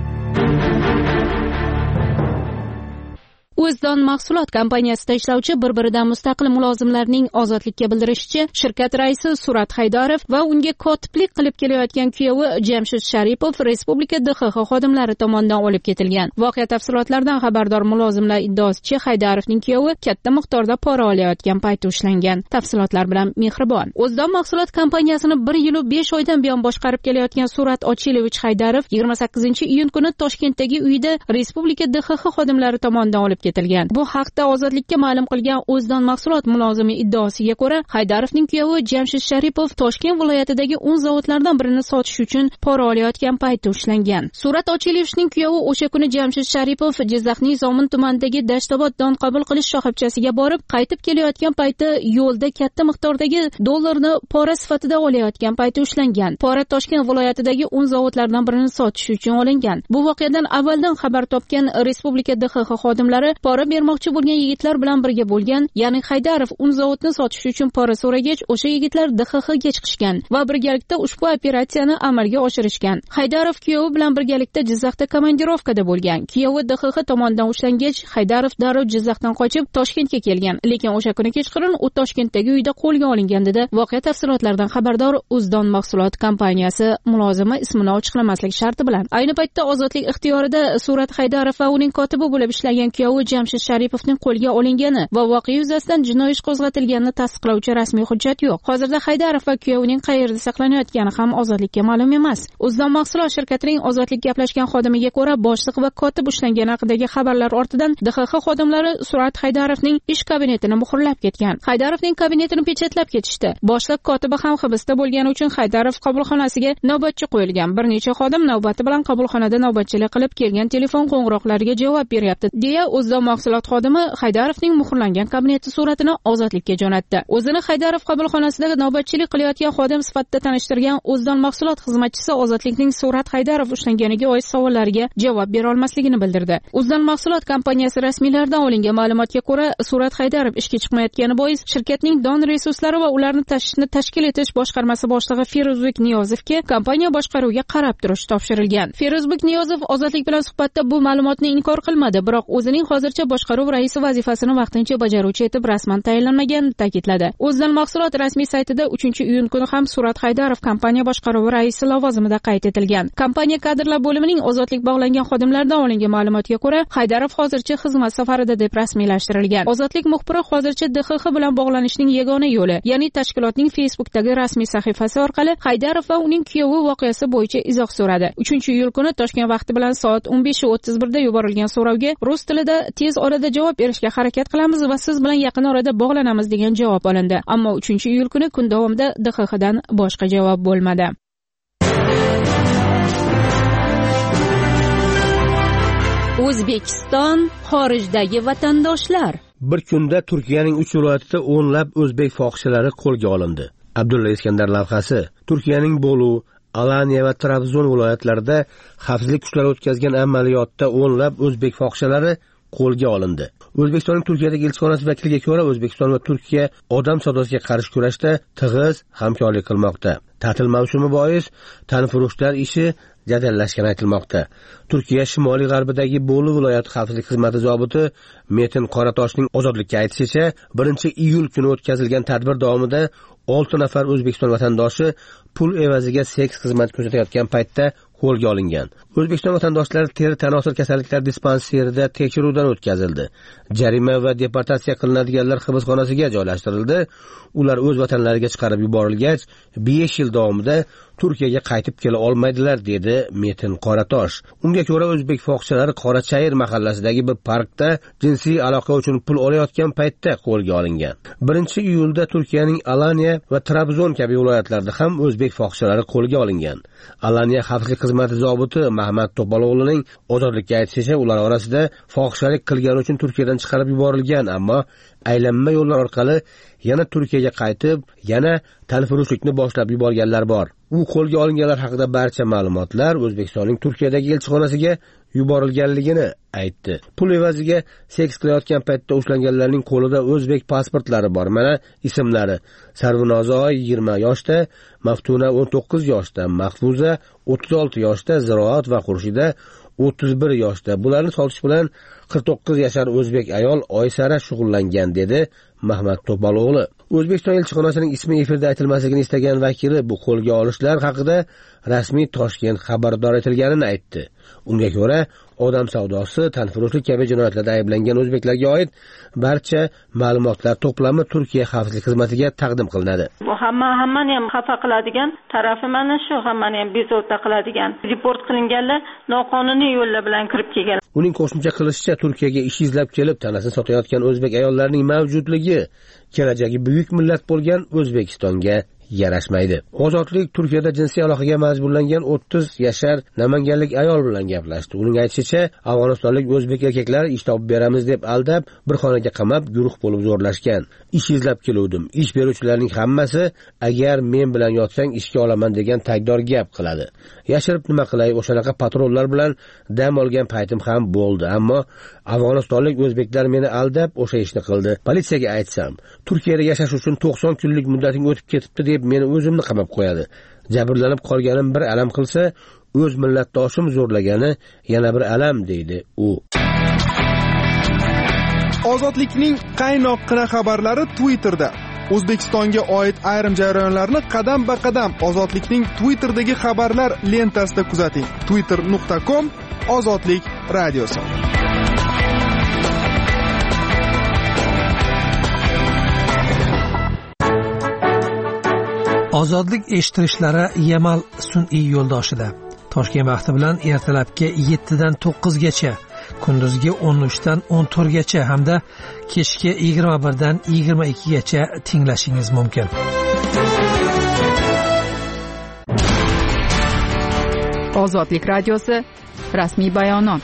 O'zdon mahsulot kompaniyasida ishlovchi bir-biridan mustaqil mulozimlarning ozodlikka bildirishicha, shirkat raisi Surat Haydarov va unga kotiblik qilib kelayotgan kuyovi Jamshid Sharipov Respublika DXX xodimlari tomonidan olib ketilgan. Voqea tafsilotlaridan xabardor mulozimlar iddaosicha Haydarovning kuyovi katta miqdorda pora olayotgan paytda ushlangan. Tafsilotlar bilan Mehribon. O'zdon mahsulot kompaniyasini 1 yil 5 oydan buyon boshqarib kelayotgan Surat Ochilevich Haydarov 28-iyun kuni Toshkentdagi uyida Respublika DXX xodimlari tomonidan olib ketilgan. Bu haqda Ozodlikka ma'lum qilgan O'zdon mahsulot mulozimi iddaosiga ko'ra, Haydarovning kuyovi Jamshid Sharipov Toshkent viloyatidagi 10 zavodlardan birini sotish uchun pora olayotgan paytda ushlangan. Surat Ochilevishning kuyovi o'sha kuni Jamshid Sharipov Jizzaxning Zomin tumanidagi Dashtobod don qabul qilish shoxobchasiga borib, qaytib kelayotgan paytda yo'lda katta miqdordagi dollarni pora sifatida olayotgan paytda ushlangan. Pora Toshkent viloyatidagi 10 zavodlardan birini sotish uchun olingan. Bu voqeadan avvaldan xabar topgan Respublika DXX xodimlari pora bermoqchi bo'lgan yigitlar bilan birga bo'lgan, ya'ni Haydarov un zavodni sotish uchun pora so'ragach, o'sha yigitlar DXXga chiqishgan va birgalikda ushbu operatsiyani amalga oshirishgan. Haydarov kuyovi bilan birgalikda Jizzaxda komandirovkada bo'lgan. Kuyovi DXX tomonidan ushlangach, Haydarov darrov Jizzaxdan qochib Toshkentga kelgan, lekin o'sha kuni kechqurun u Toshkentdagi uyda qo'lga olingan dedi. Voqea tafsilotlaridan xabardor O'zdon mahsulot kompaniyasi mulozimi ismini ochiqlamaslik sharti bilan. Ayni paytda ozodlik ixtiyorida Surat Haydarov va uning kotibi bo'lib ishlagan kuyovi Jamshid Sharipovning qo'lga olingani va voqea yuzasidan jinoiy ish qo'zg'atilganini tasdiqlovchi rasmiy hujjat yo'q. Hozirda Haydarov va kuyovining qayerda saqlanayotgani ham ozodlikka ma'lum emas. O'zdon mahsulot shirkatining ozodlik gaplashgan xodimiga ko'ra, boshliq va kotib ushlangani haqidagi xabarlar ortidan DXX xodimlari Surat Haydarovning ish kabinetini muhrlab ketgan. Haydarovning kabinetini pechatlab ketishdi. Boshliq kotibi ham hibsda bo'lgani uchun Haydarov qabulxonasiga navbatchi qo'yilgan. Bir necha xodim navbati bilan qabulxonada navbatchilik qilib kelgan telefon qo'ng'iroqlariga javob beryapti, deya O'zdon mahsulot xodimi Haydarovning muhrlangan kabineti suratini Ozodlikka jo'natdi. O'zini Haydarov qabulxonasidagi navbatchilik qilayotgan xodim sifatida tanishtirgan O'zdon mahsulot xizmatchisi Ozodlikning Surat Haydarov ushlanganiga oid savollariga javob bera olmasligini bildirdi. O'zdon mahsulot kompaniyasi rasmiylaridan olingan ma'lumotga ko'ra, Surat Haydarov ishga chiqmayotgani bois shirkatning don resurslari va ularni tashishni tashkil etish boshqarmasi boshlig'i Feruzbek Niyozovga kompaniya boshqaruviga qarab turish topshirilgan. Feruzbek Niyozov Ozodlik bilan suhbatda bu ma'lumotni inkor qilmadi, biroq o'zining hozircha boshqaruv raisi vazifasini vaqtincha bajaruvchi etib rasman tayinlanmaganini ta'kidladi. O'zdon mahsulot rasmiy saytida 3-iyun kuni ham Surat Haydarov kompaniya boshqaruvi raisi lavozimida qayd etilgan. Kompaniya kadrlar bo'limining ozodlik bog'langan xodimlaridan olingan ma'lumotga ko'ra, Haydarov hozircha xizmat safarida deb rasmiylashtirilgan. Ozodlik muxbiri hozircha DXX bilan bog'lanishning yagona yo'li, ya'ni tashkilotning Facebook'dagi rasmiy sahifasi orqali Haydarov va uning kuyovi voqeasi bo'yicha izoh so'radi. 3-iyul kuni Toshkent vaqti bilan soat 15:31 da yuborilgan so'rovga rus tilida tez orada javob berishga harakat qilamiz va siz bilan yaqin orada bog'lanamiz degan javob olindi. Ammo 3-iyul kuni kun davomida DXXdan boshqa javob bo'lmadi. O'zbekiston xorijdagi vatandoshlar. Bir kunda Turkiyaning 3 viloyatida o'nlab o'zbek fohishalari qo'lga olindi. Abdulla Iskandar lavhasi. Turkiyaning Bolu, Alanya va Trabzon viloyatlarida xavfsizlik kuchlari o'tkazgan amaliyotda o'nlab o'zbek fohishalari qo'lga olindi. O'zbekistonning Turkiyadagi elchixonasi vakiliga ko'ra, O'zbekiston va Turkiya odam savdosiga qarshi kurashda tig'iz hamkorlik qilmoqda. Ta'til mavsumi bois tanfurushlar ishi jadallashgani aytilmoqda. Turkiya shimoliy g'arbidagi Bolu viloyati xavfsizlik xizmati zobiti Metin Qoratoshning ozodlikka aytishicha, 1-iyul kuni o'tkazilgan tadbir davomida 6 nafar O'zbekiston vatandoshi pul evaziga seks xizmat ko'rsatayotgan paytda qo'lga olingan. O'zbekiston vatandoshlari teri tanosil kasalliklar dispanserida tekshiruvdan o'tkazildi. Jarima va deportatsiya qilinadiganlar hibsxonasiga joylashtirildi. Ular o'z vatanlariga chiqarib yuborilgach, 5 yil davomida Turkiyaga qaytib kela olmaydilar, dedi Metin Qoratosh. Unga ko'ra, o'zbek fohishalari Qorachayir mahallasidagi bir parkda jinsiy aloqa uchun pul olayotgan paytda qo'lga olingan. 1-iyulda Turkiyaning Alanya va Trabzon kabi viloyatlarda ham o'zbek fohishalari qo'lga olingan. Alanya xavfsizlik xizmati zobiti Mahmad To'paloğluning ozodlikka aytishicha, ular orasida fohishalik qilgani uchun Turkiyadan chiqarib yuborilgan, ammo aylanma yo'llar orqali yana Turkiyaga qaytib, yana tanfurushlikni boshlab yuborganlar bor. U qo'lga olinganlar haqida barcha ma'lumotlar O'zbekistonning Turkiyadagi elchixonasiga yuborilganligini aytdi. Pul evaziga seks qilayotgan paytda ushlanganlarning qo'lida o'zbek pasportlari bor. Mana ismlari: Sarvinozoy 20 yoshda, Maftuna 19 yoshda, Mahfuza 36 yoshda, Ziroat va Xurshida 31 yoshda. Bularni sotish bilan 49 yashar o'zbek ayol Oysara shug'ullangan, dedi Mahmad To'paloğlu. O'zbekiston elchixonasining ismi efirda aytilmasligini istagan vakili bu qo'lga olishlar haqida rasmiy Toshkent xabardor etilganini aytdi. Unga ko'ra, odam savdosi, tanfurushlik kabi jinoyatlarda ayblangan o'zbeklarga oid barcha ma'lumotlar to'plami Turkiya xavfsizlik xizmatiga taqdim qilinadi. Bu hammani ham xafa qiladigan tarafi mana shu, hammani ham bezovta qiladigan. Report qilinganlar noqonuniy yo'llar bilan kirib kelgan. Uning qo'shimcha qilishicha, Turkiyaga ish izlab kelib tanasini sotayotgan o'zbek ayollarining mavjudligi kelajagi buyuk millat bo'lgan O'zbekistonga yarashmaydi. Ozodlik Turkiyada jinsiy aloqaga majburlangan 30 yashar namanganlik ayol bilan gaplashdi. Uning aytishicha, afg'onistonlik o'zbek erkaklar ish topib beramiz deb aldab, bir xonaga qamab, guruh bo'lib zo'rlashgan. Ish izlab keluvdim. Ish beruvchilarning hammasi agar men bilan yotsang ishga olaman degan tagdor gap qiladi. Yashirib nima qilay, o'shanaqa patrollar bilan dam olgan paytim ham bo'ldi, ammo afg'onistonlik o'zbeklar meni aldab o'sha ishni qildi. Politsiyaga aytsam, Turkiyada yashash uchun 90 kunlik muddating o'tib ketibdi deb meni o'zimni qamab qo'yadi. Jabrlanib qolganim bir alam qilsa, o'z millatdoshim zo'rlagani yana bir alam, deydi u. Ozodlikning qaynoqqina xabarlari Twitterda. O'zbekistonga oid ayrim jarayonlarni qadam-ba-qadam Ozodlikning Twitterdagi xabarlar lentasida kuzating. twitter.com/ozodlik radiosi. Ozodlik eshittirishlari Yamal sun'iy yo'ldoshida. Toshkent vaqti bilan ertalabki 7 dan 9 gacha, kunduzgi 13 dan 14 gacha hamda kechki 21 dan 22 gacha tinglashingiz mumkin. Ozodlik radiosi rasmiy bayonot.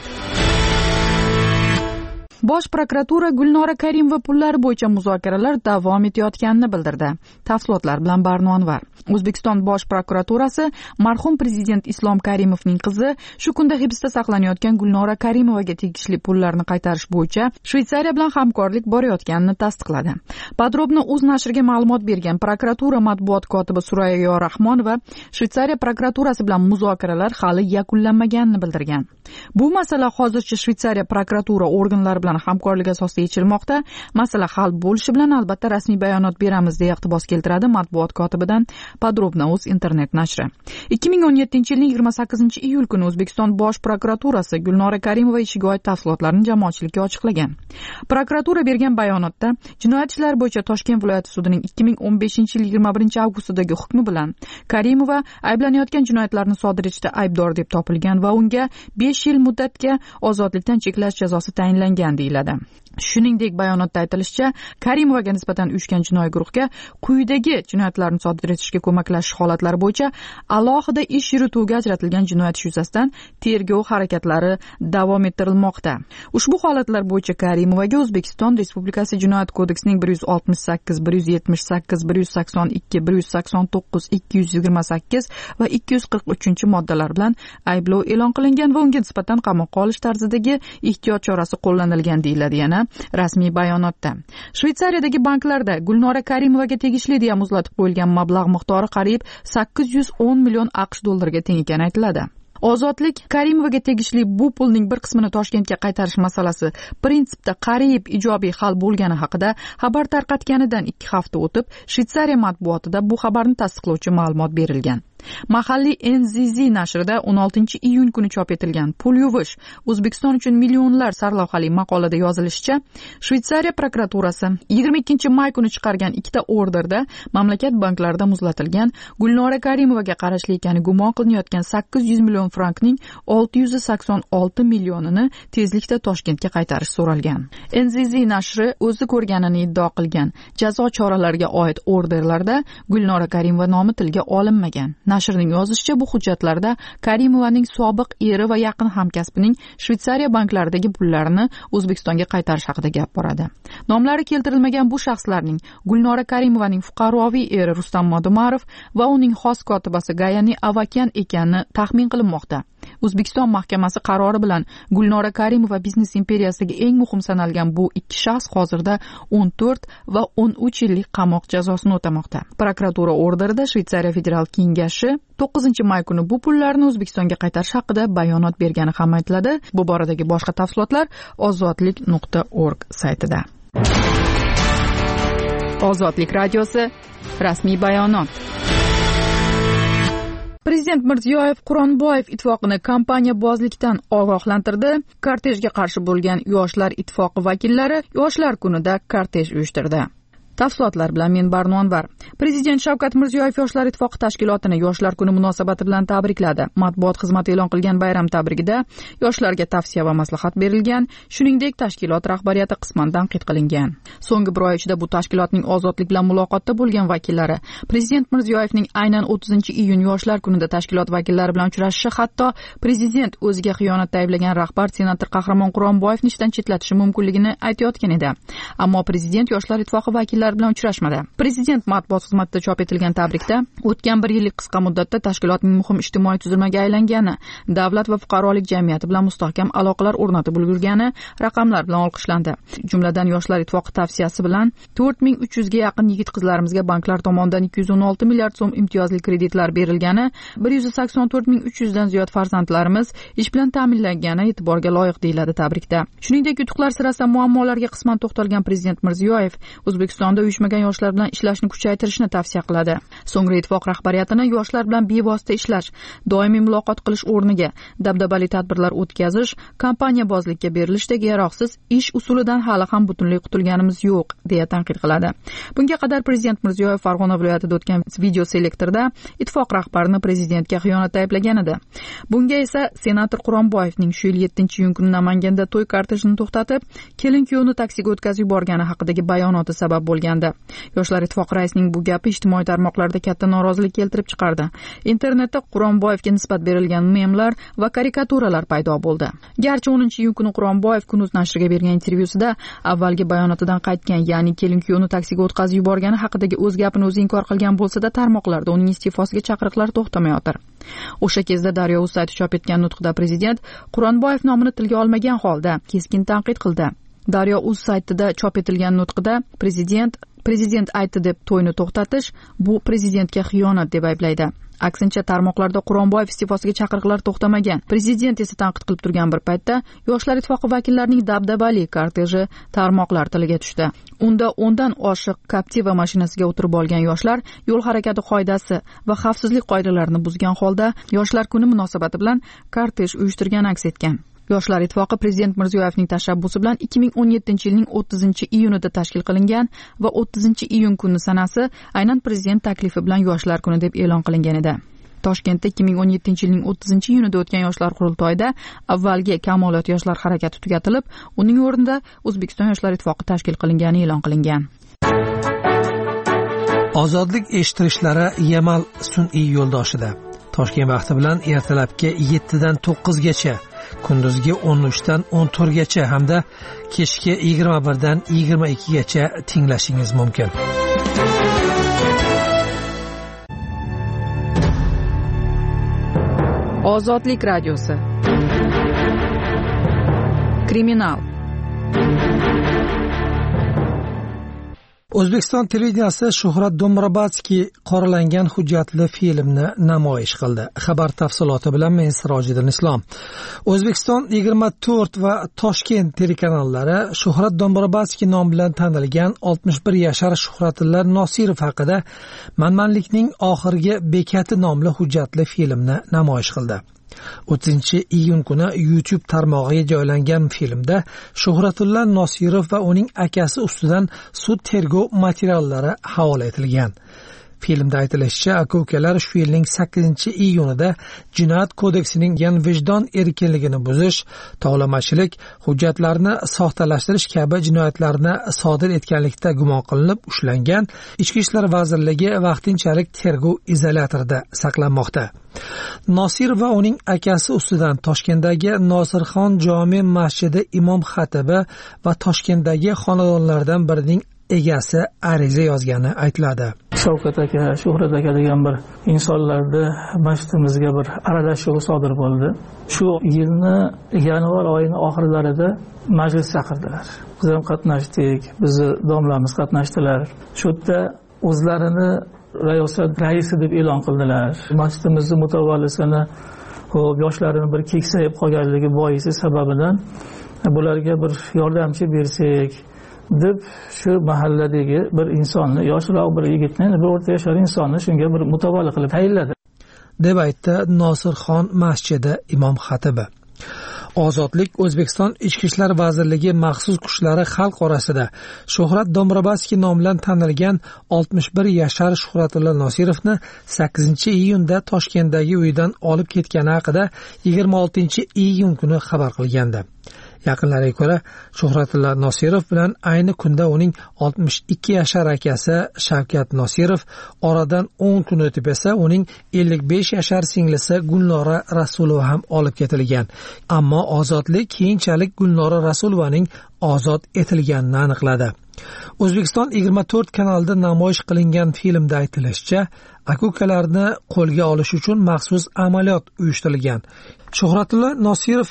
Bosh prokuratura Gulnora Karimova pullari bo'yicha muzokaralar davom etayotganini bildirdi. Tafsilotlar bilan Barno Anvar. O'zbekiston Bosh prokuraturasi marhum prezident Islom Karimovning qizi shu kunda hibsda saqlanayotgan Gulnora Karimovaga tegishli pullarni qaytarish bo'yicha Shveysariya bilan hamkorlik borayotganini tasdiqladi. Podrobni o'z nashriga ma'lumot bergan prokuratura matbuot kotibi Surayyo Rahmonova Shveysariya prokuraturasi bilan muzokaralar hali yakunlanmaganini bildirgan. Bu masala hozircha Shveysariya prokuratura organlari bilan hamkorlik asosida yechilmoqda. Masala hal bo'lishi bilan albatta rasmiy bayonot beramiz, deya iqtibos keltiradi matbuot kotibidan Podrobna.uz internet nashri. 2017-yilning 28-iyul kuni O'zbekiston Bosh prokuraturasi Gulnora Karimova ishiga oid tafsilotlarni jamoatchilikka ochiqlagan. Prokuratura bergan bayonotda jinoyat ishlari bo'yicha Toshkent viloyati sudining 2015-yil 21-avgustdagi hukmi bilan Karimova ayblanayotgan jinoyatlarni sodir etishda aybdor deb topilgan va unga 5 yil muddatga ozodlikdan cheklash jazosi tayinlangan deyiladi. Shuningdek, bayonotda aytilishicha, Karimovaga nisbatan uyushgan jinoiy guruhga quyidagi jinoyatlarni sodir etishga ko'maklashish holatlari bo'yicha alohida ish yurituvga ajratilgan jinoyat ishi yuzasidan tergov harakatlari davom ettirilmoqda. Ushbu holatlar bo'yicha Karimovaga O'zbekiston Respublikasi Jinoyat kodeksining 168, 178, 182, 189, 228 va 243-moddalar bilan ayblov e'lon qilingan va unga nisbatan qamoqqa olish tarzidagi ehtiyot chorasi qo'llanilgan deyiladi yana rasmiy bayonotda. Shveysariyadagi banklarda Gulnora Karimovaga tegishli deya muzlatib qo'yilgan mablag' miqdori qariyb 810 million AQSh dollariga teng ekani aytiladi. Ozodlik Karimovaga tegishli bu pulning bir qismini Toshkentga qaytarish masalasi prinsipda qariyb ijobiy hal bo'lgani haqida xabar tarqatganidan 2 hafta o'tib, Shveysariya matbuotida bu xabarni tasdiqlovchi ma'lumot berilgan. Mahalliy NZZ nashrida 16-iyun kuni chop etilgan Pul yuvish O'zbekiston uchun millionlar sarlavhali maqolada yozilishicha, Shveysariya prokuraturasi 22-may kuni chiqargan 2 orderda mamlakat banklarida muzlatilgan Gulnora Karimovaga qarashli ekani gumon qilinayotgan 800 million frankning 686 millionini tezlikda Toshkentga qaytarish so'ralgan. NZZ nashri o'zi ko'rganini iddao qilgan jazo choralariga oid orderlarda Gulnora Karimova nomi tilga olinmagan. Nashrning yozishicha, bu hujjatlarda Karimovaning sobiq eri va yaqin hamkasbining Shveysariya banklaridagi pullarini O'zbekistonga qaytarish haqida gap boradi. Nomlari keltirilmagan bu shaxslarning Gulnora Karimovaning fuqaroviy eri Rustam Madumarov va uning xos kotibasi Gayani Avakyan ekani taxmin qilinmoqda. O'zbekiston mahkamasi qarori bilan Gulnora Karimova biznes imperiyasidagi eng muhim sanalgan bu 2 shaxs hozirda 14 va 13 yillik qamoq jazosini o'tamoqda. Prokuratura orderida Shveysariya federal kengashi 9-may kuni bu pullarni O'zbekistonga qaytarish haqida bayonot bergani ham aytiladi. Bu boradagi boshqa tafsilotlar ozodlik.org saytida. Ozodlik radiosi rasmiy bayonot. Prezident Mirziyoyev Quronboyev ittifoqini kompaniyabozlikdan ogohlantirdi. Kortejga qarshi bo'lgan Yoshlar ittifoqi vakillari Yoshlar kunida kortej uyushtirdi. Tafsilotlar bilan men Barnonvar. Prezident Shavkat Mirziyoyev Yoshlar ittifoqi tashkilotini Yoshlar kuni munosabati bilan tabrikladi. Matbuot xizmati e'lon qilgan bayram tabrigida yoshlarga tavsiya va maslahat berilgan, shuningdek tashkilot rahbariyati qisman tanqid qilingan. So'nggi bir oy ichida bu tashkilotning Ozodlik bilan muloqotda bo'lgan vakillari Prezident Mirziyoyevning aynan 30-iyun Yoshlar kunida tashkilot vakillari bilan uchrashishi, hatto prezident o'ziga xiyonatda ayblagan rahbar senator Qahramon Quronboyevni ishdan chetlatishi mumkinligini aytayotgan edi. Ammo prezident Yoshlar ittifoqi vakillari bilan uchrashmadi. Prezident matbuot xizmatida chop etilgan tabrikda o'tgan 1 yillik qisqa muddatda tashkilotning muhim ijtimoiy tuzilmaga aylangani, davlat va fuqarolik jamiyati bilan mustahkam aloqalar o'rnatib ulgurgani raqamlar bilan olqishlandi. Jumladan Yoshlar ittifoqi tavsiyasi bilan 4300 ga yaqin yigit-qizlarimizga banklar tomonidan 216 milliard so'm imtiyozli kreditlar berilgani, 184.300 dan ziyod farzandlarimiz ish bilan ta'minlangani e'tiborga loyiq deyiladi tabrikda. Shuningdek, yutuqlar sirasida muammolarga qisman to'xtalgan Prezident Mirziyoyev O'zbekistonda uyushmagan yoshlar bilan ishlashni kuchaytirishni tavsiya qiladi. So'ngra ittifoq rahbariyatini yoshlar bilan bevosita ishlash, doimiy muloqot qilish o'rniga dabdabali tadbirlar o'tkazish, kompaniyabozlikka berilishdagi yaroqsiz ish usulidan hali ham butunlay qutulganimiz yo'q, deya tanqid qiladi. Bunga qadar Prezident Mirziyoyev Farg'ona viloyatida o'tgan video selektorda ittifoq rahbarini prezidentga xiyonatda ayblagan edi. Bunga esa senator Quronboyevning shu yil 7-iyun kuni Namanganda to'y kortejini to'xtatib, kelin-kuyovni taksiga o'tkazib yuborgani haqidagi bayonoti sabab bo'lgandi. Yoshlar ittifoqi raisining bu gapi ijtimoiy tarmoqlarda katta norozilik keltirib chiqardi. Internetda Quronboyevga nisbat berilgan memlar va karikaturalar paydo bo'ldi. Garchi 10-iyun kuni Quronboyev Kunuz nashriga bergan intervyusida avvalgi bayonotidan qaytgan, ya'ni kelin-kuyovni taksiga o'tkazib yuborgani haqidagi o'z gapini o'zi inkor qilgan bo'lsa-da, tarmoqlarda uning iste'fosiga chaqiriqlar to'xtamayotir. O'sha kezda Daryo.uz sayti chop etgan nutqida prezident Quronboyev nomini tilga olmagan holda keskin tanqid qildi. Daryo.uz saytida chop etilgan nutqida prezident aytdi deb to'yni to'xtatish bu prezidentga xiyonat deb ayblaydi. Aksincha, tarmoqlarda Quronboyev iste'fosiga chaqiriqlar to'xtamagan. Prezident esa tanqid qilib turgan bir paytda Yoshlar ittifoqi vakillarining dabdabali korteji tarmoqlar tiliga tushdi. Unda 10 dan oshiq Captiva mashinasiga o'tirib olgan yoshlar yo'l harakati qoidasi va xavfsizlik qoidalarini buzgan holda Yoshlar kuni munosabati bilan kortej uyushtirgani aks etgan. Yoshlar ittifoqi Prezident Mirziyoyevning tashabbusi bilan 2017-yilning 30-iyunida tashkil qilingan va 30-iyun kuni sanasi aynan prezident taklifi bilan Yoshlar kuni deb e'lon qilingan edi. Toshkentda 2017-yilning 30-iyunida o'tgan yoshlar qurultoyida avvalgi Kamolot yoshlar harakati tugatilib, uning o'rnida O'zbekiston yoshlar ittifoqi tashkil qilingani e'lon qilingan. Ozodlik eshittirishlari Yamal sun'iy yo'ldoshida. Toshkent vaqti bilan ertalabki 7 dan 9 gacha, kunduzgi 13 dan 14 gacha hamda kechki 21 dan 22 gacha tinglashingiz mumkin. Ozodlik radiosi. Kriminal. O'zbekiston televideniyasi Shuhrat Do'mbrobadskiy qoralangan hujjatli filmni namoyish qildi. Xabar tafsiloti bilan men Sirojiddin Islom. O'zbekiston 24 va Toshkent telekanallari Shuhrat Do'mbrobadskiy nom bilan tanilgan 61 yashar Shuhratilla Nosirov haqida Manmanlikning oxirgi bekati nomli hujjatli filmni namoyish qildi. 30-iyun kuni YouTube tarmog'iga joylangan filmda Shuhratilla Nosirov va uning akasi ustidan sud tergov materiallari havola etilgan. Filmda aytilishicha, aka-ukalar shu yilning 8-iyunida Jinoyat kodeksining vijdon erkinligini buzish, tovlamachilik, hujjatlarni soxtalashtirish kabi jinoyatlarni sodir etganlikda gumon qilinib ushlangan. Ichki ishlar vazirligi vaqtinchalik tergov izolyatorida saqlanmoqda. Nosir va uning akasi ustidan Toshkentdagi Nosirxon jome masjidi imom xatibi va Toshkentdagi xonadonlardan birining egasi ariza yozgani aytiladi. Shavkat aka, Shuhrat aka degan bir insonlarda masjidimizga bir aralashuv sodir bo'ldi. Shu yilni yanvar oyining oxirlarida majlis chaqirdilar. Biz ham qatnashdik, bizni domlamiz qatnashdilar. Shu yerda o'zlarini rayosat raisi deb e'lon qildilar. Masjidimizning mutavallisini, yoshlarini bir keksayib qolganligi boisi sababidan bularga bir yordamchi bersak deb shu mahalladagi bir insonni, yoshroq bir yigitni, bir o'rta yashar insonni shunga bir mutavalli qilib tayinladi, deb aytdi Nosirxon masjidi imom xatibi. Ozodlik O'zbekiston Ichki ishlar vazirligi maxsus kuchlari xalq orasida Shuhrat Do'mbrobadskiy nom bilan tanilgan 61 yashar Shuhratilla Nosirovni 8-iyunda Toshkentdagi uyidan olib ketgani haqida 26-iyun kuni xabar qilgandi. Yaqinlariga ko'ra, Shuhratilla Nosirov bilan ayni kunda uning 62 yashar akasi Shavkat Nosirov, oradan 10 kun o'tib esa uning 55 yashar singlisi Gulnora Rasulova ham olib ketilgan. Ammo Ozodlik keyinchalik Gulnora Rasulovaning ozod etilganini aniqladi. O'zbekiston 24 kanalida namoyish qilingan filmda aytilishicha, aka-ukalarni qo'lga olish uchun maxsus amaliyot uyushtirilgan. Shuhratilla Nosirov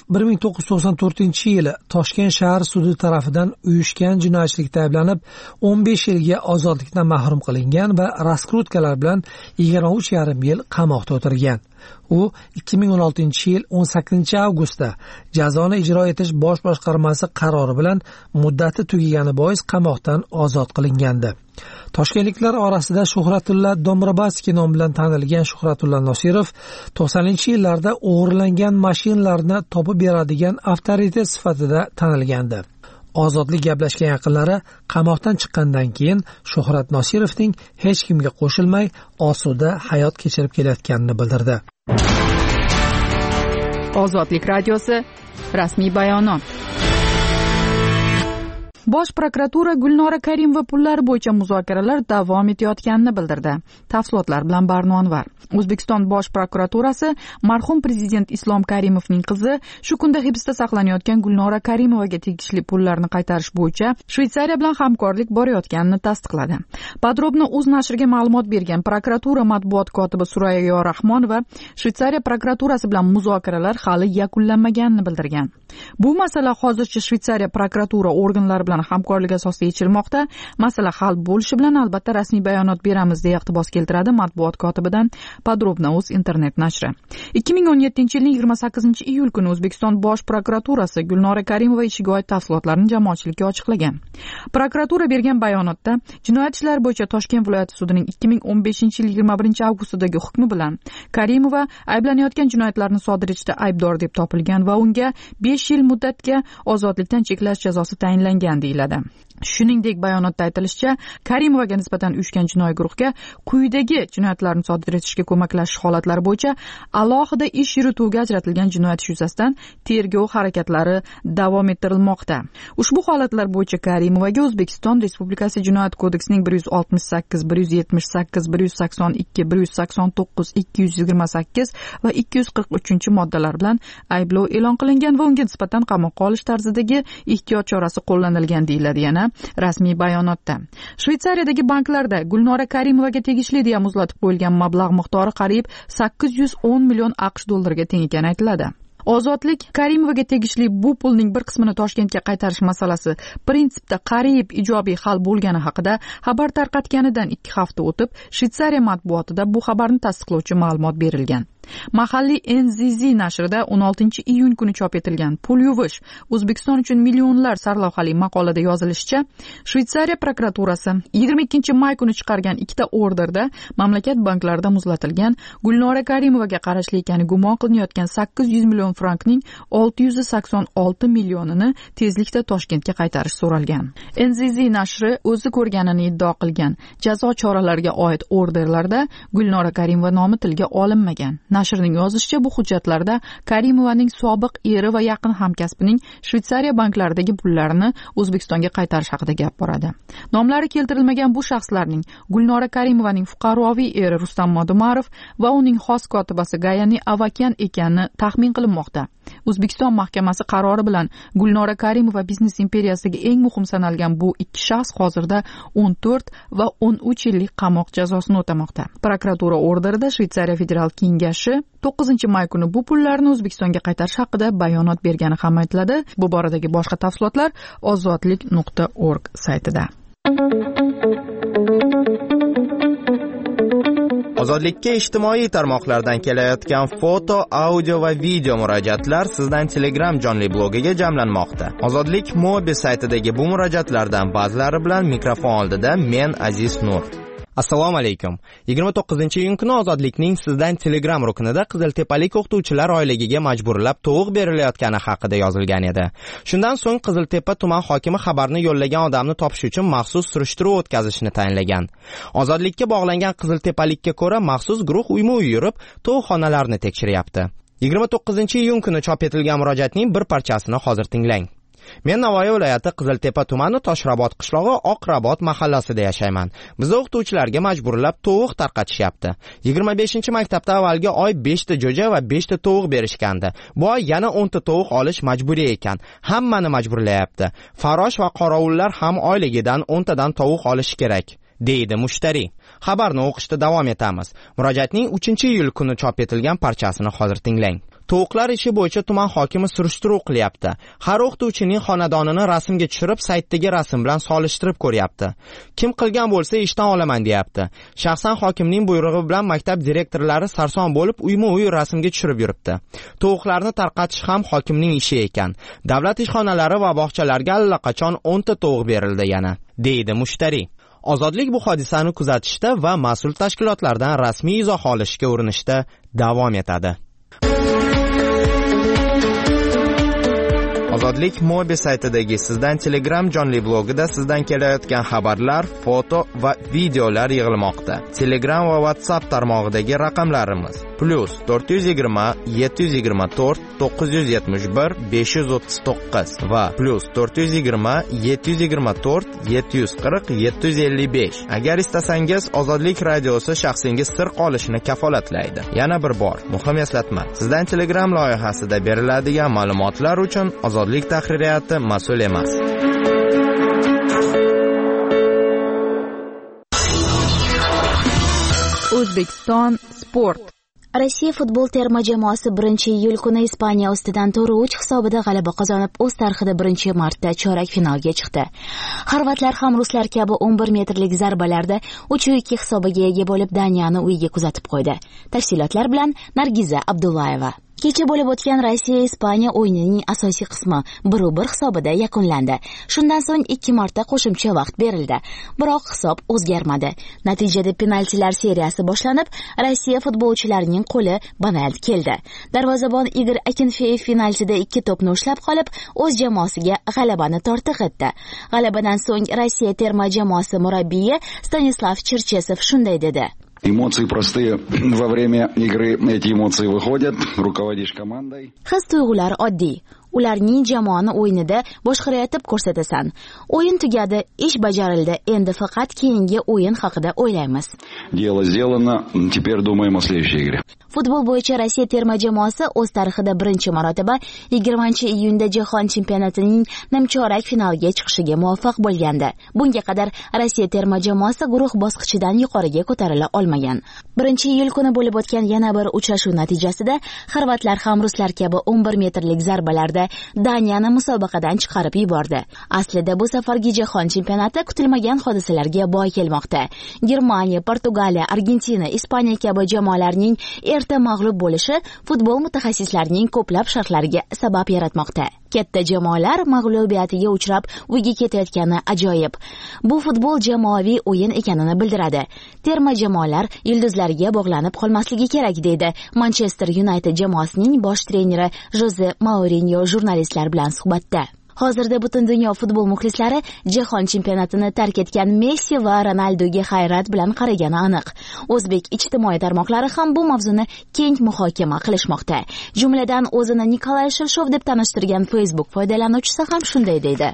1994-yili Toshkent shahar sudi tarafidan uyushgan jinoyatchilikda ayblanib 15 yilga ozodlikdan mahrum qilingan va raskrutkalar bilan 23,5 yil qamoqda o'tirgan. U 2016-yil 18-avgustda jazoni ijro etish bosh boshqarmasi qarori bilan muddati tugagani bois qamoqdan ozod qilingandi. Toshkentliklar orasida Shuhratilla Do'mbrobadskiy nom bilan tanilgan Shuhratilla Nosirov 90-yillarda o'g'irlangan mashinalarni topib beradigan avtoritet sifatida tanilgandi. Ozodlik gaplashgan yaqinlari qamoqdan chiqqandan keyin Shuhrat Nosirovning hech kimga qo'shilmay osuda hayot kechirib kelayotganini bildirdi. Ozodlik radiosi rasmiy bayonot. Bosh prokuratura Gulnora Karimova pullari bo'yicha muzokaralar davom etayotganini bildirdi. Tafsilotlar bilan Barno Anvar. O'zbekiston Bosh prokuraturasi marhum prezident Islom Karimovning qizi shu kunda hibsda saqlanayotgan Gulnora Karimovaga tegishli pullarni qaytarish bo'yicha Shveysariya bilan hamkorlik borayotganini tasdiqladi. Podrobno o'z nashriga ma'lumot bergan prokuratura matbuot kotibi Suraya Yorahmonova Shveysariya prokuraturasi bilan muzokaralar hali yakunlanmaganini bildirgan. Bu masala hozircha Shveysariya prokuratura organlari bilan hamkorlik asosida yechilmoqda. Masala hal bo'lishi bilan albatta rasmiy bayonot beramiz deya iqtibos keltiradi matbuot kotibidan Podrobno.uz internet nashri. 2017-yilning 28-iyul kuni O'zbekiston Bosh prokuraturasi Gulnora Karimova ishiga oid tafsilotlarni jamoatchilikka ochiqlagan. Prokuratura bergan bayonotda jinoyat ishlari bo'yicha Toshkent viloyati sudining 2015-yil 21-avgustdagi hukmi bilan Karimova ayblanayotgan jinoyatlarni sodir etishda aybdor deb topilgan va unga 5 yil muddatga ozodlikdan cheklash jazosi tayinlangan deyiladi. Shuningdek, bayonotda aytilishicha, Karimovaga nisbatan uyushgan jinoiy guruhga quyidagi jinoyatlarni sodir etishga ko'maklashish holatlari bo'yicha alohida ish yurituvga ajratilgan jinoyat ishi yuzasidan tergov harakatlari davom ettirilmoqda. Ushbu holatlar bo'yicha Karimovaga O'zbekiston Respublikasi Jinoyat kodeksining 168, 178, 182, 189, 228 va 243-moddalar bilan ayblov e'lon qilingan va unga nisbatan qamoqqa olish tarzidagi ehtiyot chorasi qo'llanilgan deyiladi yana rasmiy bayonotda. Shveysariyadagi banklarda Gulnora Karimovaga tegishli deya muzlatib qo'yilgan mablag' miqdori qariyb 810 million AQSh dollariga teng ekani aytiladi. Ozodlik Karimovaga tegishli bu pulning bir qismini Toshkentga qaytarish masalasi prinsipda qariyb ijobiy hal bo'lgani haqida xabar tarqatganidan 2 hafta o'tib, Shveysariya matbuotida bu xabarni tasdiqlovchi ma'lumot berilgan. Mahalliy NZZ nashrida 16-iyun kuni chop etilgan Pul yuvish O'zbekiston uchun millionlar sarlavhali maqolada yozilishicha, Shveysariya prokuraturasi 22-may kuni chiqargan ikkita orderda mamlakat banklarida muzlatilgan Gulnora Karimovaga qarashli ekani gumon qilinayotgan 800 million frankning 686 millionini tezlikda Toshkentga qaytarish so'ralgan. NZZ nashri o'zi ko'rganini iddao qilgan jazo choralariga oid orderlarda Gulnora Karimova nomi tilga olinmagan. Nashrning yozishicha, bu hujjatlarda Karimovaning sobiq eri va yaqin hamkasbining Shveysariya banklaridagi pullarini O'zbekistonga qaytarish haqida gap boradi. Nomlari keltirilmagan bu shaxslarning Gulnora Karimovaning fuqaroviy eri Rustam Modumarov va uning xos kotibasi Gayani Avakyan ekani taxmin qilinmoqda. O'zbekiston mahkamasi qarori bilan Gulnora Karimova biznes imperiyasidagi eng muhim sanalgan bu ikki shaxs hozirda 14 va 13 yillik qamoq jazosini o'tamoqda. Prokuratura orderida Shveysariya federal kengashi 9-may kuni bu pullarni O'zbekistonga qaytarish haqida bayonot bergani ham aytiladi. Bu boradagi boshqa tafsilotlar ozodlik.org saytida. Ozodlikka ijtimoiy tarmoqlardan kelayotgan foto, audio va video murojaatlar sizdan Telegram jonli blogiga jamlanmoqda. Ozodlik Mobi saytidagi bu murojaatlardan ba'zilari bilan mikrofon oldida men Aziz Nur. Assalomu alaykum. 29-iyun kuni Ozodlikning sizdan Telegram ruknida Qiziltepalik o'qituvchilar oyligiga majburlab tovuq berilayotgani haqida yozilgan edi. Shundan so'ng Qiziltepa tuman hokimi xabarni yo'llagan odamni topish uchun maxsus surishtiruv o'tkazishni tayinlagan. Ozodlikka bog'langan Qiziltepalikka ko'ra maxsus guruh uyma-uy yurib, tovuqxonalarni tekshiryapti. 29-iyun kuni chop etilgan murojaatning bir parchasini hozir tinglang. Men Navoiy viloyati Qiziltepa tumani Toshrabot qishlog'i Oqrabot mahallasida yashayman. Bizda o'qituvchilarga majburlab tovuq tarqatishyapti. 25-maktabda avvalgi oy 5 ta jo'ja va 5 ta tovuq berishgandi. Bu oy yana 10 ta tovuq olish majburiy ekan. Hammani majburlayapti. Farosh va qorovullar ham oyligidan 10 tadan tovuq olish kerak, deydi mushtari. Xabarni o'qishda davom etamiz. Murojaatning 3-iyul kuni chop etilgan parchasini hozir tinglang. Tovuqlar ishi bo'yicha tuman hokimi surishtiruv qilyapti. Har o'qituvchining xonadonini rasmga tushirib, saytdagi rasm bilan solishtirib ko'ryapti. Kim qilgan bo'lsa ishdan olaman deyapti. Shaxsan hokimning buyrug'i bilan maktab direktorlari sarson bo'lib, uyma-uy rasmga tushirib yuribdi. Tovuqlarni tarqatish ham hokimning ishi ekan. Davlat ishxonalari va bog'chalarga allaqachon 10 ta tovuq berildi yana, deydi mushtari. Ozodlik bu hodisani kuzatishda va mas'ul tashkilotlardan rasmiy izoh olishga urinishda davom etadi. Ozodlik Mobi saytidagi sizdan Telegram jonli blogida sizdan kelayotgan xabarlar, foto va videolar yig'ilmoqda. Telegram va WhatsApp tarmog'idagi raqamlarimiz +420 724 971 539 va +420 724 740 755. Agar istasangiz, Ozodlik radiosi shaxsingiz sir qolishini kafolatlaydi. Yana bir bor, muhim eslatma. Sizdan Telegram loyihasida beriladigan ma'lumotlar uchun Ozodlik tahririyati mas'ul emas. O'zbekiston sport. Rossiya futbol terma jamoasi 1-iyul kuni Ispaniya ustidan 4-3 hisobida g'alaba qozonib, o'z tarixida 1-marta chorak finalga chiqdi. Xorvatlar ham ruslar kabi 11 metrlik zarbalarda 3-2 hisobiga ega bo'lib, Daniyani uyiga kuzatib qo'ydi. Tafsilotlar bilan Nargiza Abdullayeva. Kecha bo'lib o'tgan Rossiya Ispaniya o'yinining asosiy qismi 1-1 hisobida yakunlandi. Shundan so'ng 2 marta qo'shimcha vaqt berildi. Biroq hisob o'zgarmadi. Natijada penaltilar seriyasi boshlanib, Rossiya futbolchilarining qo'li banald keldi. Darvozabon Igor Akinfeyev penaltida 2 to'pni ushlab qolib, o'z jamoasiga g'alabani tortiq etdi. G'alabadan so'ng Rossiya terma jamoasi murabbiyi Stanislav Cherchesov shunday dedi: Эмоции простые. Во время игры эти эмоции выходят. Руководишь командой. His-tuyg'ular oddiy. Ularning jamoani o'yinida boshqaratib ko'rsatasan. O'yin tugadi, ish bajarildi. Endi faqat keyingi o'yin haqida o'ylaymiz. Дело сделано. Теперь думаем о следующей игре. Futbol bo'yicha Rossiya terma jamoasi o'z tarixida birinchi marotaba 20-iyunda jahon chempionatining nimchorak finaliga chiqishiga muvaffaq bo'lgandi. Bunga qadar Rossiya terma jamoasi guruh bosqichidan yuqoriga ko'tarila olmagan. 1-iyul kuni bo'lib o'tgan yana bir uchrashuv natijasida xorvatlar ham ruslar kabi 11 metrlik zarbalarda Daniyani musobaqadan chiqarib yubordi. Aslida bu safargi jahon chempionati kutilmagan hodisalarga boy kelmoqda. Germaniya, Portugaliya, Argentina, Ispaniya kabi jamoalarning erta mag'lub bo'lishi futbol mutaxassislarining ko'plab sharhlariga sabab yaratmoqda. Katta jamoalar mag'lubiyatiga uchrab uyga ketayotgani ajoyib. Bu futbol jamoaviy o'yin ekanini bildiradi. Terma jamoalar yulduzlariga bog'lanib qolmasligi kerak deydi Manchester United jamoasining bosh treneri Jose Mourinho jurnalistlar bilan suhbatda. Hozirda butun dunyo futbol muxlislari jahon chempionatini tark etgan Messi va Ronaldoga hayrat bilan qaragani aniq. O'zbek ijtimoiy tarmoqlari ham bu mavzuni keng muhokama qilishmoqda. Jumladan o'zini Nikolay Shilshov deb tanishtirgan Facebook foydalanuvchisi ham shunday deydi: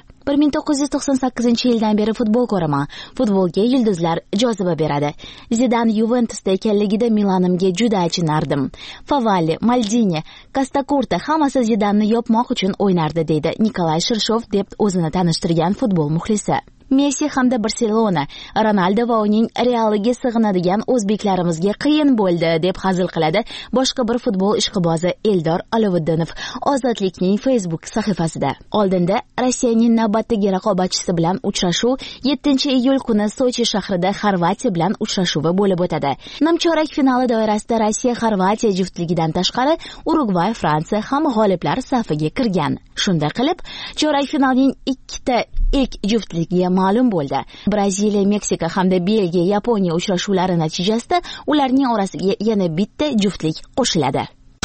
1998-yildan beri futbol ko'raman. Futbolga yulduzlar joziba beradi. Zidan Juventusda ekanligida Milanimga juda achinardim. Favalli, Maldini, Kastakurta hammasi Zidanni yopmoq uchun o'ynardi deydi Nikolay Shilshov deb o'zini tanishtirgan futbol muxlisi. Messi hamda Barselona, Ronaldo va uning Realiga sig'inadigan o'zbeklarimizga qiyin bo'ldi deb hazil qiladi boshqa bir futbol ishqibozi Eldor Alovuddinov Ozodlikning Facebook sahifasida. Oldinda Rossiyaning navbatdagi raqobatchisi bilan uchrashuv 7-iyul kuni Sochi shahrida Xorvatiya bilan uchrashuvi bo'lib o'tadi. Nimchorak finali doirasida Rossiya Xorvatiya juftligidan tashqari Urugvay, Fransiya ham g'oliblar safiga kirgan. Shunday qilib, chorak finalning 2 ilk juftligi ma'lum bo'ldi. Braziliya, Meksika hamda Belgiya, Yaponiya uchrashuvlari natijasida ularning orasiga yana bitta juftlik qo'shiladi.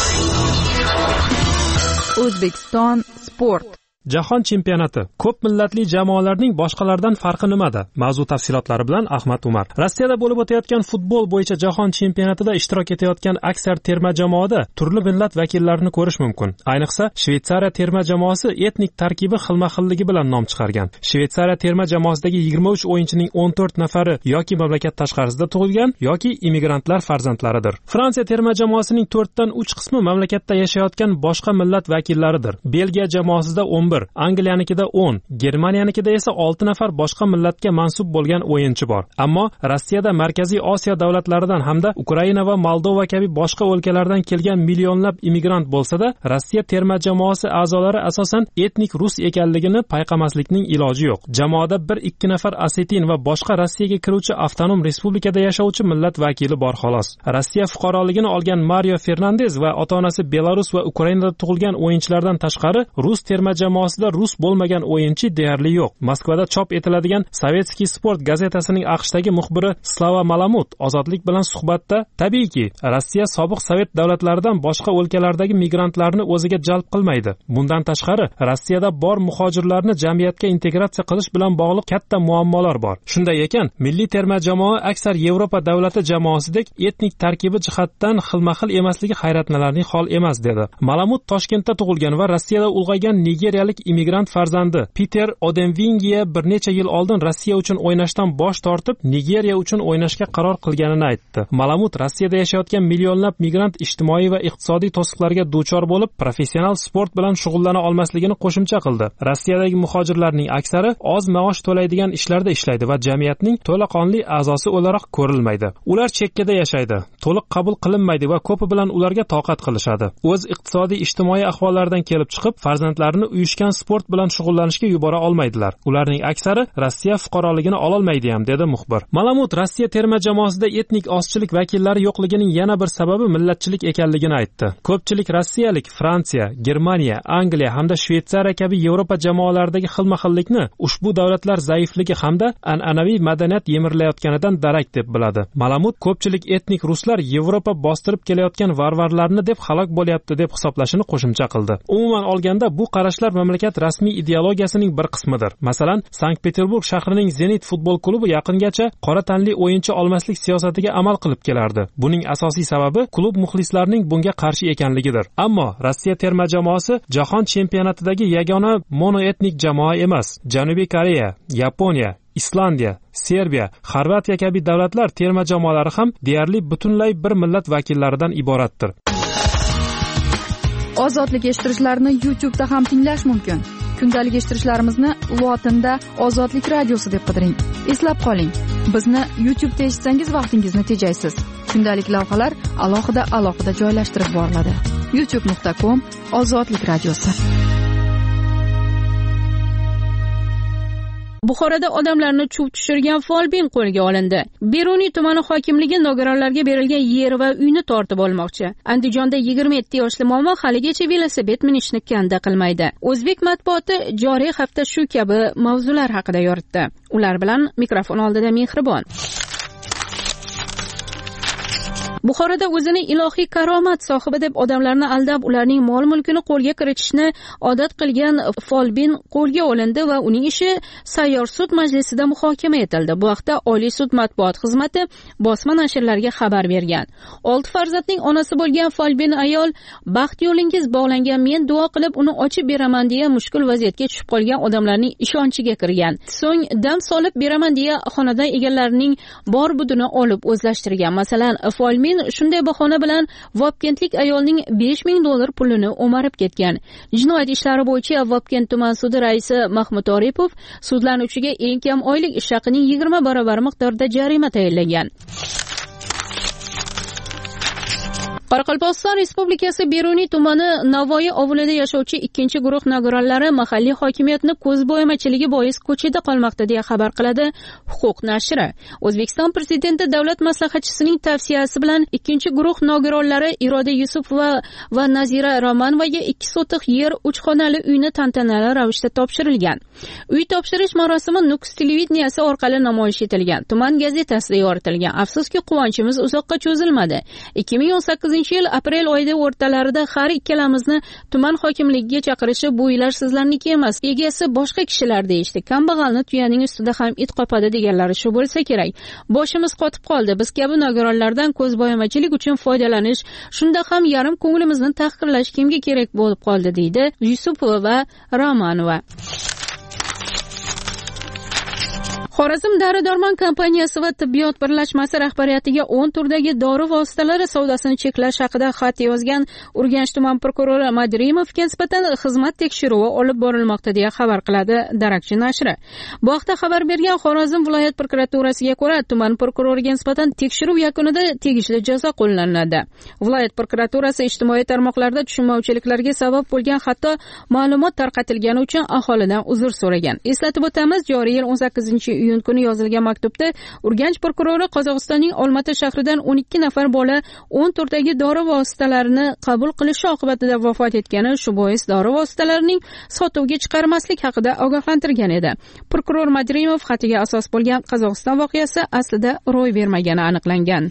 O'zbekiston sport. Jahon chempionati. Ko'p millatli jamoalarning boshqalardan farqi nimada? Mavzu tafsilotlari bilan Ahmad Umar. Rossiyada bo'lib o'tayotgan futbol bo'yicha jahon chempionatida ishtirok etayotgan aksar terma jamoada turli millat vakillarini ko'rish mumkin. Ayniqsa, Shveysariya terma jamoasi etnik tarkibi xilma-xilligi bilan nom chiqargan. Shveysariya terma jamoasidagi 23 o'yinchining 14 nafari yoki mamlakat tashqarisida tug'ilgan yoki immigrantlar farzandlaridir. Fransiya terma jamoasining 4 dan 3 qismi mamlakatda yashayotgan boshqa millat vakillaridir. Belgiya jamoasida 11, Angliyanikida 10, Germaniyanikida esa 6 nafar boshqa millatga mansub bo'lgan o'yinchi bor. Ammo Rossiyada Markaziy Osiyo davlatlaridan hamda Ukraina va Moldova kabi boshqa o'lkalardan kelgan millionlab immigrant bo'lsa-da, Rossiya terma jamoasi a'zolari asosan etnik rus ekanligini payqamaslikning iloji yo'q. Jamoada 1-2 nafar Osetin va boshqa Rossiyaga kiruvchi avtonom respublikada yashovchi millat vakili bor xolos. Rossiya fuqaroligini olgan Mario Fernandez va ota-onasi Belarus va Ukrainada tug'ilgan o'yinchilardan tashqari rus terma jamoasida rus bo'lmagan o'yinchi deyarli yo'q. Moskvada chop etiladigan Sovetskiy sport gazetasining AQShdagi muxbiri Slava Malamut ozodlik bilan suhbatda tabiiyki Rossiya sobiq sovet davlatlaridan boshqa o'lkalardagi migrantlarni o'ziga jalb qilmaydi. Bundan tashqari Rossiyada bor muhojirlarni jamiyatga integratsiya qilish bilan bog'liq katta muammolar bor. Shunday ekan, milliy terma jamoa aksar Yevropa davlati jamoasidek etnik tarkibi jihatdan xilma-xil emasligi hayratlanarli hol emas dedi. Malamut Toshkentda tug'ilgan va Rossiyada ulg'aygan nigeriyalik immigrant farzandi Peter Odemvingiya bir necha yil oldin Rossiya uchun o'ynashdan bosh tortib, Nigeriya uchun o'ynashga qaror qilganini aytdi. Malamut Rossiyada yashayotgan millionlab migrant ijtimoiy va iqtisodiy to'siqlarga duchor bo'lib, professional sport bilan shug'ullana olmasligini qo'shimcha qildi. Rossiyadagi muhojirlarning aksari oz maosh to'laydigan ishlarda ishlaydi va jamiyatning to'laqonli a'zosi o'laroq ko'rilmaydi. Ular chekkada yashaydi, to'liq qabul qilinmaydi va ko'pi bilan ularga toqat qilishadi. O'z iqtisodiy ijtimoiy ahvollaridan kelib chiqib, farzandlarini uyushga yoqayotgan sport bilan shug'ullanishga yubora olmaydilar. Ularning aksari Rossiya fuqaroligini ololmaydi ham, dedi muxbir. Malamud Rossiya terma jamoasida etnik ozchilik vakillari yo'qligining yana bir sababi millatchilik ekanligini aytdi. Ko'pchilik rossiyalik Fransiya, Germaniya, Angliya hamda Shveysariya kabi Yevropa jamoalaridagi xilma-xillikni ushbu davlatlar zaifligi hamda an'anaviy madaniyat yemirilayotganidan darak deb biladi. Malamud ko'pchilik etnik ruslar Yevropa bostirib kelayotgan varvarlarni deb halok bo'lyapti deb hisoblashini qo'shimcha qildi. Umuman olganda bu qarashlar mamlakat rasmiy ideologiyasining bir qismidir. Masalan, Sankt-Peterburg shahrining Zenit futbol klubi yaqingacha qora tanli o'yinchi olmaslik siyosatiga amal qilib kelardi. Buning asosiy sababi klub muxlislarining bunga qarshi ekanligidir. Ammo Rossiya terma jamoasi jahon chempionatidagi yagona monoetnik jamoa emas. Janubiy Koreya, Yaponiya, Islandiya, Serbiya, Xorvatiya kabi davlatlar terma jamoalari ham deyarli butunlay bir millat vakillaridan iboratdir. Ozodlik eshittirichlarini YouTube'da ham tinglash mumkin. Kundalik eshittirishlarimizni lotinda Ozodlik radiosi deb qidiring. Eslab qoling, bizni YouTube'da eshitsangiz vaqtingizni tejaysiz. Kundalik lavhalar alohida joylashtirib boriladi. youtube.com/Ozodlik radiosi. Buxoroda odamlarni chuv tushirgan folbin qo'lga olindi. Beruniy tumani hokimligi nogironlarga berilgan yer va uyni tortib olmoqchi. Andijonda 27 yoshli momo haligacha velosiped minishni kanda qilmaydi. O'zbek matbuoti joriy hafta shu kabi mavzular haqida yoritdi. Ular bilan mikrofon oldida Mehribon. Buxoroda o'zini ilohiy karomat sohibi deb odamlarni aldab, ularning mol-mulkini qo'lga kiritishni odat qilgan folbin qo'lga olindi va uning ishi sayyor sud majlisida muhokama etildi. Bu haqda Oliy sud matbuot xizmati bosma nashrlarga xabar bergan. 6 farzandning onasi bo'lgan folbin ayol, baxt yo'lingiz bog'langan, men duo qilib uni ochib beraman deya mushkul vaziyatga tushib qolgan odamlarning ishonchiga kirgan. So'ng dam solib beraman deya xonadon egalarining bor budini olib o'zlashtirgan. Masalan, folbin shunday bahona bilan Vobkentlik ayolning $5000 pulini o'marib ketgan. Jinoyat ishlari bo'yicha Vobkent tuman sudi raisi Mahmud Oripov sudlanuvchiga eng kam oylik ish haqining 20 barobar miqdorda jarima tayinlagan. Qoraqalpog'iston Respublikasi Beruniy tumani Navoiy ovulida yashovchi ikkinchi guruh nogironlari mahalliy hokimiyatni ko'zbo'yamachiligi bois ko'chada qolmoqda deya xabar qiladi Huquq nashri. O'zbekiston prezidenti davlat maslahatchisining tavsiyasi bilan ikkinchi guruh nogironlari Iroda Yusupova va Nazira Romanovaga 2 sotiq yer, 3 xonali uyni tantanali ravishda topshirilgan. Uy topshirish marosimi Nukus televideniyasi orqali namoyish etilgan. Tuman gazetasida yoritilgan. Afsuski, quvonchimiz uzoqqa cho'zilmadi. 2018-yil aprel oyida o'rtalarida har ikkalamizni tuman hokimligiga chaqirishi bu uylar sizlarniki emas, egasi boshqa kishilar deyishdi. Kambag'alni tuyaning ustida ham it qopadi deganlari shu bo'lsa kerak. Boshimiz qotib qoldi. Biz kabi nogironlardan ko'zbo'yamachilik uchun foydalanish, shunda ham yarim ko'nglimizni tahqirlash kimga kerak bo'lib qoldi, deydi Yusupova va Romanova. Xorazm Dori-Dormon kompaniyasi va tibbiyot birlashmasi rahbariyatiga 10 turdagi dori vositalari savdosini cheklash haqida xat yozgan Urganch tuman prokurori Madrimovga nisbatan xizmat tekshiruvi olib borilmoqda deya xabar qiladi Darakchi nashri. Bu haqda xabar bergan Xorazm viloyat prokuraturasiga ko'ra, tuman prokuroriga nisbatan tekshiruv yakunida tegishli jazo qo'llaniladi. Viloyat prokuraturasi ijtimoiy tarmoqlarda tushunmovchiliklarga sabab bo'lgan, hatto ma'lumot tarqatilgani uchun aholidan uzr so'ragan. Eslatib o'tamiz, joriy yil 18 iyun kuni yozilgan maktubda Urganch prokurori Qozog'istonning Olmata shahridan 12 nafar bola 10 turdagi dori vositalarini qabul qilishi oqibatida vafot etgani, shu bois dori vositalarining sotuvga chiqarmaslik haqida ogohlantirgan edi. Prokuror Madrimov xatiga asos bo'lgan Qozog'iston voqeasi aslida ro'y bermagani aniqlangan.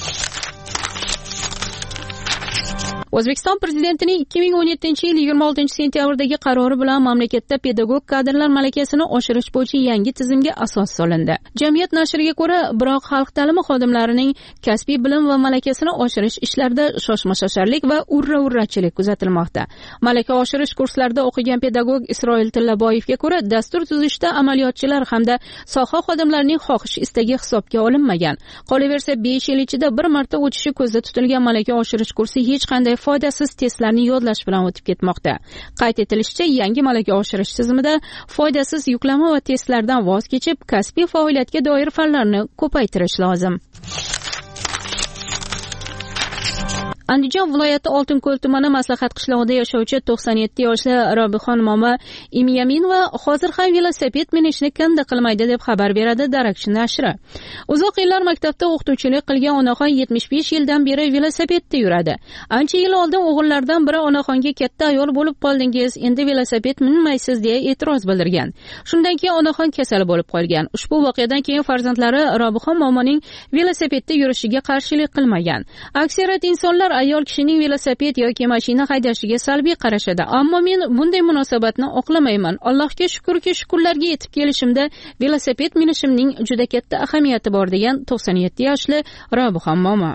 O'zbekiston prezidentining 2017-yil 26-sentyabrdagi qarori bilan mamlakatda pedagog kadrlar malakasini oshirish bo'yicha yangi tizimga asos solindi. Jamiyat nashriga ko'ra, biroq xalq ta'limi xodimlarining kasbiy bilim va malakasini oshirish ishlarida shoshma-shosharlik va urra-urrachilik kuzatilmoqda. Malaka oshirish kurslarida o'qigan pedagog Isroil Tillaboyevga ko'ra, dastur tuzishda amaliyotchilar hamda soha xodimlarining xohish istagi hisobga olinmagan. Qolaversa, 5 yil ichida bir marta o'tishi ko'zda tutilgan malaka oshirish kursi hech qanday foydasiz testlarni yodlash bilan o'tib ketmoqda. Qayd etilishicha, yangi malaka oshirish tizimida foydasiz yuklama va testlardan voz kechib, kasbiy faoliyatga doir fanlarni ko'paytirish lozim. Andijon viloyati Oltinko'l tumani Maslahat qishlog'ida yashovchi 97 yoshli Robixon momo Imyaminova hozir ham velosiped minishni kanda qilmaydi deb xabar beradi Darakchi nashri. Uzoq yillar maktabda o'qituvchilik qilgan onaxon 75 yildan beri velosipedda yuradi. Ancha yil oldin o'g'illardan biri onaxonga katta ayol bo'lib qoldingiz, endi velosiped minmaysiz deya e'tiroz bildirgan. Shundan keyin onaxon kasal bo'lib qolgan. Ushbu voqeadan keyin farzandlari Robixon momoning velosipedda yurishiga qarshilik qilmagan. Aksariyat insonlar ayol kishining velosiped yoki mashina haydashiga salbiy qarashadi, ammo men bunday munosabatni oqlamayman. Allohga shukrki, shukurlarga yetib kelishimda velosiped minishimning juda katta ahamiyati bor degan 97 yoshli Robixon momo.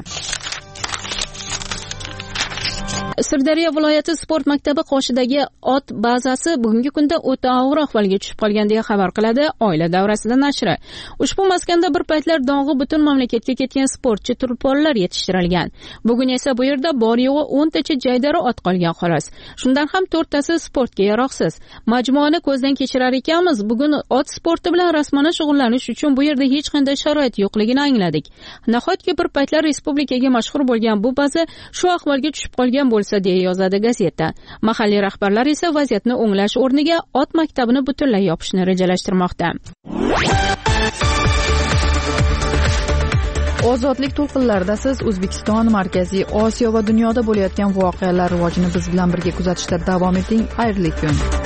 Sirdaryo viloyati sport maktabi qoshidagi ot bazasi bugungi kunda o'ta og'ir ahvolga tushib qolgan deya xabar qiladi Oila davrasida nashri. Ushbu maskanda bir paytlar dong'i butun mamlakatga ketgan sportchi tulponlar yetishtirilgan. Bugun esa bu yerda bor yo'g'i 10 tacha jaydari ot qolgan xolos. Shundan ham 4 tasi sportga yaroqsiz. Majmuani ko'zdan kechirar ekanmiz. Bugun ot sporti bilan rasmana shug'ullanish uchun bu yerda hech qanday sharoit yo'qligini angladik. Nahotki bir paytlar respublikaga mashhur bo'lgan bu baza shu ahvolga tushib qolgan bo'lsa deya yozadi gazeta. Mahalliy rahbarlar esa vaziyatni o'nglash o'rniga ot maktabini butunlay yopishni rejalashtirmoqda. Ozodlik to'lqinlarida siz O'zbekiston, Markaziy Osiyo va dunyoda bo'layotgan voqealar rivojini biz bilan birga kuzatishda davom eting. Xayrli kun.